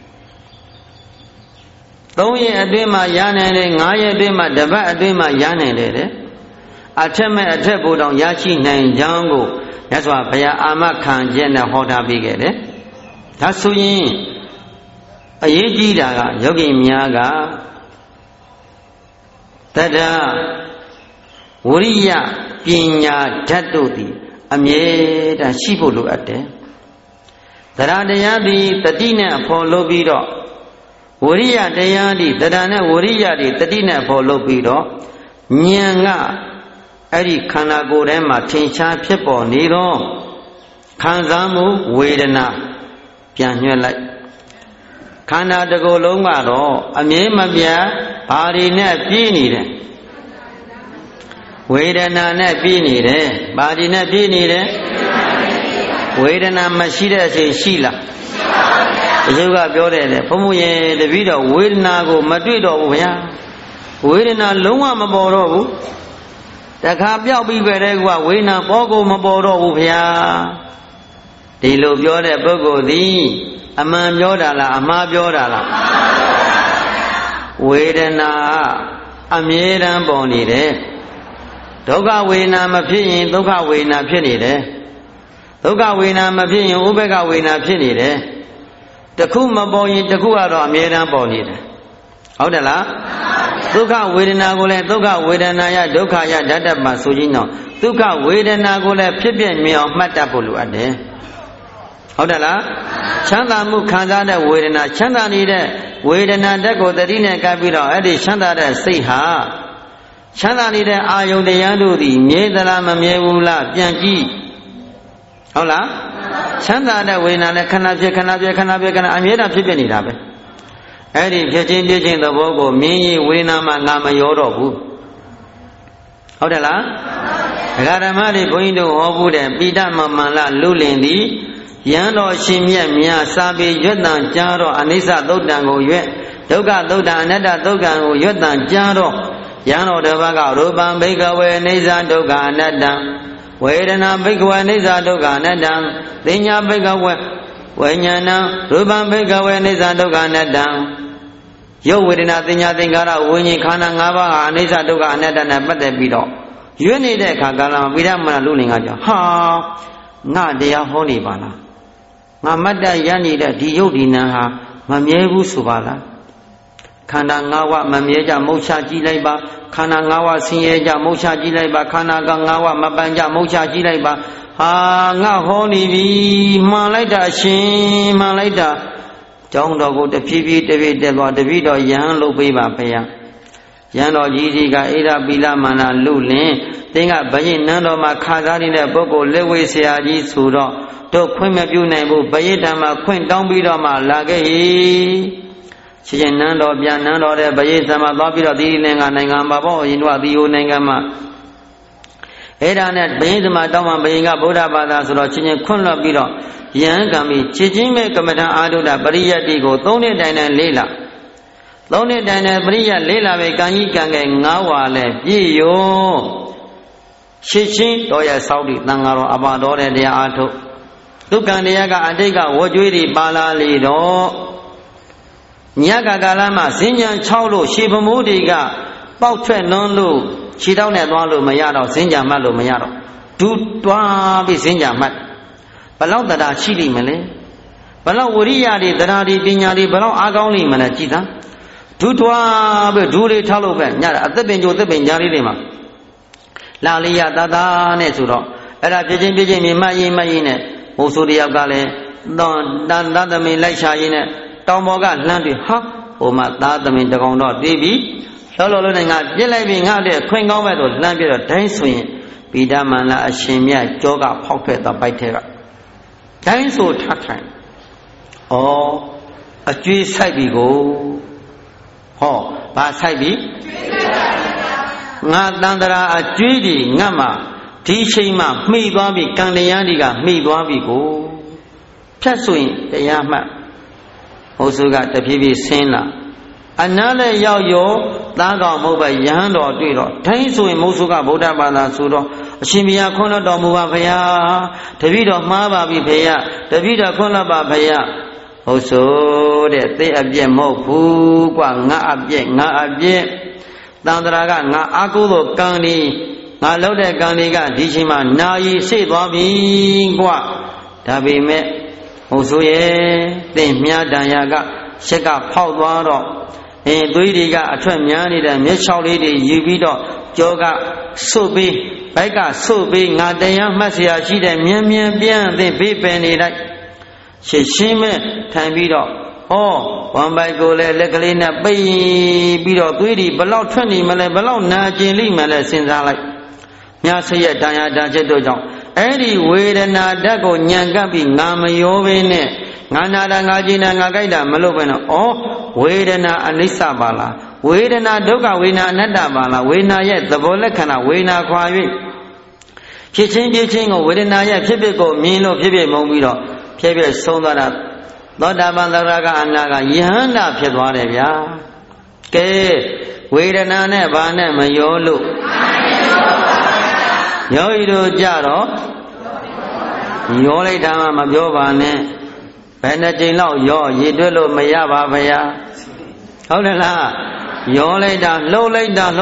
3ရက်အတွင်းမှာရနိုင်တယ်5ရက်အတွင်းမှာတစ်ပတ်အတွင်းမှာရနိုင်တယ်တဲ့အထက်မဲ့အထက်ဘုံတော်ရရှိနိုင်ကြောင်းကိုမြတ်စွာဘုရားအာမခံချက်နဲ့ဟောထားပေးခဲ့တယ်ဒါဆိုရင်အရေးကြီးတာကယောဂီများကတတ္တဝရိယပညာဓာတ်တို့သည်အမြဲတမ်းရှိဖို့လိုအပ်တယ်။တရားတရားသည်တတိနဲ့အဖို့လုပ်ပြီးတော့ဝရိယတရားသည်တရားနဲ့ဝရိယတွေတတိနဲ့အဖို့လုပ်ပြီးတော့ဉာဏ်ကအဲ့ဒီခန္ဓာကိုယ်ထဲမှာထင်ရှားဖြစ်ပေါ်နေတော့ခံစားမှုဝေဒနာပြန်ညွှဲလိုက်ခန္ဓာတစ်ကိုယ်လုံးကတော့အမြဲမပြတ်ဘာတွေနဲ့ပြည့်နေတယ်ဝေဒနာနဲ့ပြည့်နေတယ်။ဘာဒီနဲ့ပြည့်နေတယ်ဝေဒနာမရှိတဲ့အချိန်ရှိလားမရှိပါဘူးဗျာ။ဒီလိုကပြောတယ်လေဘုံမူရင်တပည့်တော်ဝေဒနာကိုမတွေ့တော့ဘူးဗျာ။ဝေဒနာလုံးဝမပေါ်တော့ဘူး။တခါပြောက်ပြီးပဲတဲ့ကွာဝေဒနာပေါ်ကိုမပေါ်တော့ဘူးဗျာ။ဒီလိုပြောတဲ့ပုဂ္ဂိုလ်သည်အမှန်ပြောတာလားအမှားပြောတာလားဝေဒနာအမြဲတမ်းပေါ်နေတယ်ဒုက္ခဝေဒနာမဖြစ်ရင်ဒုက္ခဝေဒနာဖြစ်နေတယ်ဒုက္ခဝေဒနာမဖြစ်ရင်ဥပေက္ခဝေဒနာဖြစ်နေတယ်တခုမပေါ်ရင်တခုကတော့အမြဲတမ်းပေါ်နေတယ်ဟုတ်တယ်လားဒုက္ခဝေဒနာကိုလည်းဒုက္ခဝေဒနာယဒုက္ခယဓာတ္တမှာဆိုခြင်းတော့ဒုက္ခဝေဒနာကိုလည်းဖြစ်ပြမြင်အောင်မှတ်တတ်ဖို့လိုအပ်တယ်ဟုတ်တယ်လားချမ်းသာမှုခံစားတဲ့ဝေဒနာချမ်းသာနေတဲ့ဝေဒနာဓာတ်ကိုတတိနဲ့ကပ်ပြီးတော့အဲ့ဒီချမ်းသာတဲ့စိတ်ဟာချမ်းသာနေတဲ့အာယုန်တရားတို့သည်မြဲသလားမမြဲဘူးလားပြန်ကြည့်ဟုတ်လားချမ်းသာတဲ့ဝေဒနာနဲ့ခဏဖြစ်အမြဲတမ်းဖြစ်ပြနေတာပဲအဲ့ဒီဖြစ်ချင်းပြချင်းသဘောကိုမြင်ရင်ဝေဒနာမှငါမရောတော့ဘူးဟုတ်တယ်လားဒကာဓမ္မတွေဘုန်းကြီးတို့ဟောဘူးတဲ့ပိဋကမမန္လလူလင်သည်ယံတော်ရှင်မြတ်များစာပေရွတ်တန်ကြားတော့အနိစ္စသုတ်တံကိုရွတ်ဒုက္ခသုတ်တံအနတ္တသုတ်တံကိုရွတ်တန်ကြားတော့ယံတော်တစ်ပါးကရူပံဘိကဝေအနိစ္စဒုက္ခအနတ္တဝဝေဒနာဘိက္ခဝေနိစ္စဒုက္ခအနတ္တသင်ညာဘိက္ခဝေဝိညာဏရူပံဘိက္ခဝေနိစ္စဒုက္ခအနတ္တရုပ်ဝေဒနာသင်ညာသင်္ခါရဝိညာဉ်ခန္ဓာ၅ပါးဟာအနိစ္စဒုက္ခအနတ္တနဲ့ပတ်သက်ပြီးတော့ရွေ့နေတဲ့အခါကာလမှာပိဋကမနလူလင်ကကြောင့်ဟာငါတရားဟောနေပါလားငါမတ်တရနေတဲ့ဒီရုပ်ဒီနာဟာမမြဲဘူးဆိုပါလားခန္ဓာ၅ပါးမမြဲကြမုတ်ချကြည့်လိုက်ပါခန္ဓာ၅ပါးဆင်းရဲကြမုတ်ချကြည့်လိုက်ပါခန္ဓာက၅ပါးမပန်းကြမုတ်ချကြည့်လိုက်ပါဟာငါဟောနေပြီမှန်လိုက်တာရှင်မှန်လိုက်တာကျောင်းတော်ကိုတဖြည်းဖြည်းတက်သွားတပည့်တော်ယဟန်လုပ်ပေးပါဖေယယဟန်တော်ကြီးကြီးကဣဒပိလမာနလူလင်သင်ကဘယိနန်းတော်မှာခါစားနေတဲ့ပုဂ္ဂိုလ်လက်ဝဲဆရာကြီးဆိုတော့တို့ခွင့်မပြုနိုင်ဘူးဘယိတံမှာခွင့်တောင်းပြီးတော့မှလာခဲ့ဟိရှင်နန်းတော်ပြန်နန်းတော်တဲ့ဘယိတံမှာသွားပြီးတော့သီရိလင်္ကာနိုင်ငံမှာပေါ့ရင်တို့ကသီယိုနိုင်ငံမှာအဲ့ဒါနဲ့ဘယိတံမှာတောင်းမှဘယိကဗုဒ္ဓဘာသာဆိုတော့ချင်းခွင့်လွှတ်ပြီးတော့ယဟန်ကံပြီးခြေချင်းမဲ့ကမ္မဋ္ဌာန်းအာထုဒပရိယတ်တိကို3နှစ်တိုင်တိုင်လေးလာ3နှစ်တိုင်တိုင်ပရိယတ်လေးလာပဲကံကြီးကံငယ်9ဝါလဲပြည့်ရောရှစ်ချင်းတော်ရဆောက်တည်သံဃာတော်အပါတော်တဲ့တရားအာထုဒုက္ခတရားကအတိတ်ကဝကြွေးတွေပါလာလေတော့ညကာလမှာဇင်းညာ6လို့ရှေဖမိုးတွေကပေါက်ထွက်လွန်းလို့ခြေထောက်နဲ့သွားလို့မရတော့ဇင်းညာမှတ်လို့မရတော့ဒူးတွားပြီးဇင်းညာမှတ်ဘလောက်တရားရှိလိမ့်မလဲဘလောက်ဝရိယတွေတရားတွေပညာတွေဘလောက်အားကောင်းလိမ့်မလဲကြည်သားဒူးတွားပြီးဒူးလေးထောက်လို့ပဲညအသက်ပင်ကြိုသက်ပင်ကြားလေးတွေမှာလာလေးရသာသာနဲ့ဆိုတော့အဲ့ဒါပြချင်းမြင်မှတ်ရင်နဲ့မိုးဆိုးတယောက်ကလည်းတန်သားသမင်လိုက်ရှာရင်းနဲ့တောင်ပေါ်ကလှမ်းတွေ့ဟာဟိုမှာသားသမင်တကောင်တော့တွေ့ပြီလောနဲ့ငါပြစ်လိုက်ပြီငါတဲ့ခွင်ကောင်းပဲဆိုလှမ်းပြတော့ဒိုင်းဆိုရင်ဗိဓမာန်လာအရှင်မြတ်ကြောကဖောက်ထွက်သွားပိုက်ထဲကဒိုင်းဆိုထထိုင်ဩအကျွေးဆိုင်ပြီကိုဟောဘာဆိုင်ပြီငါတန်တရာအကျွေးဒီငတ်မှာဒီချိန်မှမှီသွားပြီကံတရားတွေကမှီသွားပြီကိုဖြတ်ဆိုရင်တရားမှတ်ဟိုစုကတဖြည်းဖြည်းဆင်းလာအနားလည်းရောက်ရောသားကောင်မဟုတ်ပဲယဟန်တော်တွေ့တော့ဒိုင်းဆိုရင်မုတ်စုကဗုဒ္ဓဘာသာဆိုတော့အရှင်ဘုရားခွန်းလွတ်တော်မူပါဖရာတပည့်တော်မှားပါပြီဖရာတပည့်တော်ခွန်းလွတ်ပါဖရာဟုတ်ဆိုတဲ့သိအပြည့်မဟုတ်ဘူးကွာငါအပြည့်တန်တရာကငါအာကုသို့ကံဒီငါလုပ်တဲ့ကံတွေကဒီချိန်မှာနာယီရှိသွားပြီကွာဒါပေမဲ့ဟုတ်ဆိုရဲ့သင်မြားတန်ရာကရှက်ကဖောက်သွားတော့သွေးတွေကအထွက်များနေတဲ့မျက်ချောက်လေးတွေယူပြီးတော့ကြောကဆုတ်ပြီးဘိုက်ကဆုတ်ပြီးငါတရားမှတ်เสียရှိတဲ့မြန်ပြန်သင်ဘေးပင်နေလိုက်ရှင်းမဲ့ထိုင်ပြီးတော့ဟောဝမ်ပိုက်ကိုလည်းလက်ကလေးနဲ့ပိတ်ပြီးတော့သွေးတွေဘလောက်ထွက်နေမလဲဘလောက်နာကျင်လိမ့်မလဲစဉ်းစားလိုက်မြတ်ဆွေရဲ့တရားတန်ချက်တို့ကြောင့်အဲ့ဒီဝေဒနာဓာတ်ကိုညံကပ်ပြီးငါမရောဘဲနဲ့ငါနာတာငါကျင်တာငါကြိုက်တာမလို့ပဲနော်ဩဝေဒနာအနိစ္စပါလားဝေဒနာဒုက္ခဝေဒနာအနတ္တပါလားဝေဒနာရဲ့သဘောလက္ခဏာဝေဒနာခွာ၍ဖြစ်ချင်းကိုဝေဒနာရဲ့ဖြစ်ကိုမြင်လို့ဖြစ်မုံပြီးတော့ဖြစ်ဆုံးသွားတာသောတာပန်သရကအနာကယဟန္တာဖြစ်သွားတယ်ဗျာကဲဝေဒနာနဲ့ဘာနဲ့မရောလို့ယောဂီတို့ကြတော့ရောလိုက်တာမှမပြောပါနဲ့ဘယ်နှကြိမ်လောက်ရောရည်တွက်လို့မရပါဗျာဟုတ်တယ်လားရောလိုက်တာလှုပ်လိုက်တာ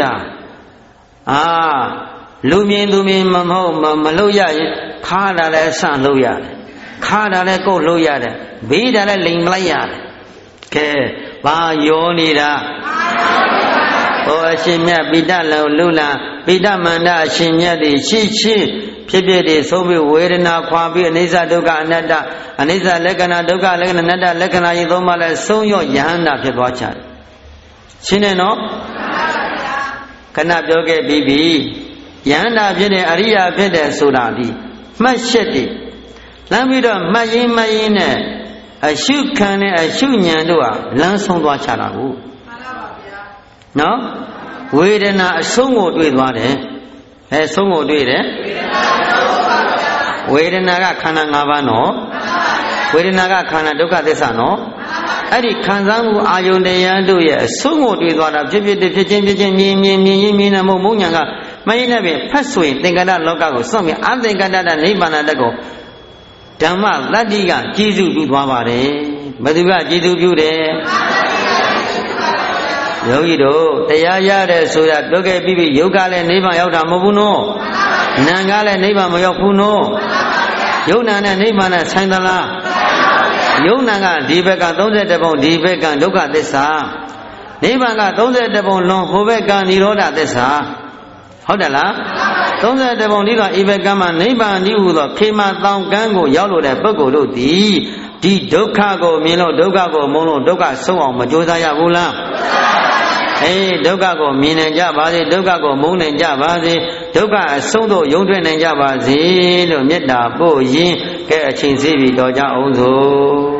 လူမြင်မဟုတ်မလှုပ်ရရင်ခါတာလည်းအဆန့်လှုပ်ရတယ်ခါတာလည်းကိုယ်လှုပ်ရတယ်ဘေးတာလည်းလိမ်မလိုက်ရတယ်ကဲဘာရောနေတာဟောအရှင်မြတ်ပိဋကလုံလူလာပိဋကမန္တအရှင်မြတ်တွေရှိဖြစ်တွေဆုံးပြီးဝေဒနာခွာပြီးအနိစ္စဒုက္ခအနတ္တအနိစ္စလက္ခဏာဒုက္ခလက္ခဏာအနတ္တလက္ခဏာကြီးသုံးပါးလဲဆုံးရော့ယဟန္တာဖြစ်သွားချတယ်ရှင်းတယ်နော်ခဏပြောခဲ့ပြီးပြီယဟန္တာဖြစ်တဲ့အရိယာဖြစ်တဲ့ဆိုတာဒီမှတ်ချက်တွေလမ်းပြီးတော့မှတ်ရင်းနဲ့အရှုခံနဲ့အရှုဉဏ်တို့ဟာလမ်းဆုံးသွားချတာကိုနော်ဝေဒနာအဆုံးကိုတွေ့သွားတယ်ဆုံးကိုတွေ့တယ်ဝေဒနာကခန္ဓာ၅ပါးနော်ဝေဒနာကခန္ဓာဒုက္ခသစ္စာနော်အဲ့ဒီခံစားမှုအာယုန်တရားတို့ရဲ့အဆုံးကိုတွေ့သွားတာဖြစ်ချင်းမြင်နေမုံညာကမင်းနဲ့ပြင်ဖတ်ဆိုရင်သင်္ကတလောကကိုစွန့်ပြီးအသင်္ကတနိဗ္ဗာန်တက်ကိုဓမ္မတတ္တိကကျေးဇူးပြုသွားပါတယ်ဘယ်သူကကျေးဇူးပြုတယ်ယောဂီတို့တရားရတဲ့ဆိုတာတွက်ခဲ့ပြီးယုတ်ကလည်းနိဗ္ဗာန်ရောက်တာမဟုတ်ဘူးနော်နာမ်ကလည်းနိဗ္ဗာန်မရောက်ဘူးနော်ယုတ်နာနဲ့နိဗ္ဗာန်နဲ့ဆိုင်သလားယုတ်နာကဒီဘက်က31ပုံဒီဘက်ကဒုက္ခသစ္စာနိဗ္ဗာန်က31ပုံလွန်ဟိုဘက်ကនិရောဓသစ္စာဟုတ်တယ်လား31ပုံဒီကဤဘက်ကမှာနိဗ္ဗာန်ဤဟူသောခေမတောင်ကန်းကိုရောက်လို့တဲ့ပုဂ္ဂိုလ်တို့သည်ဒီဒုက္ခကိုမြင်လို့ဒုက္ခကိုမုန်းလို့ဒုက္ခဆုံးအောင်မကြိုးစားရဘူးလားဒုက္ခကိုမြင်နိုင်ကြပါစေဒုက္ခကိုမုန်းနိုင်ကြပါစေဒုက္ခအဆုံးသို့ယုံတွေ့နိုင်ကြပါစေလို့မေတ္တာပို့ရင်းကဲအချိန်စီပြီးတော်ကြအောင်စို့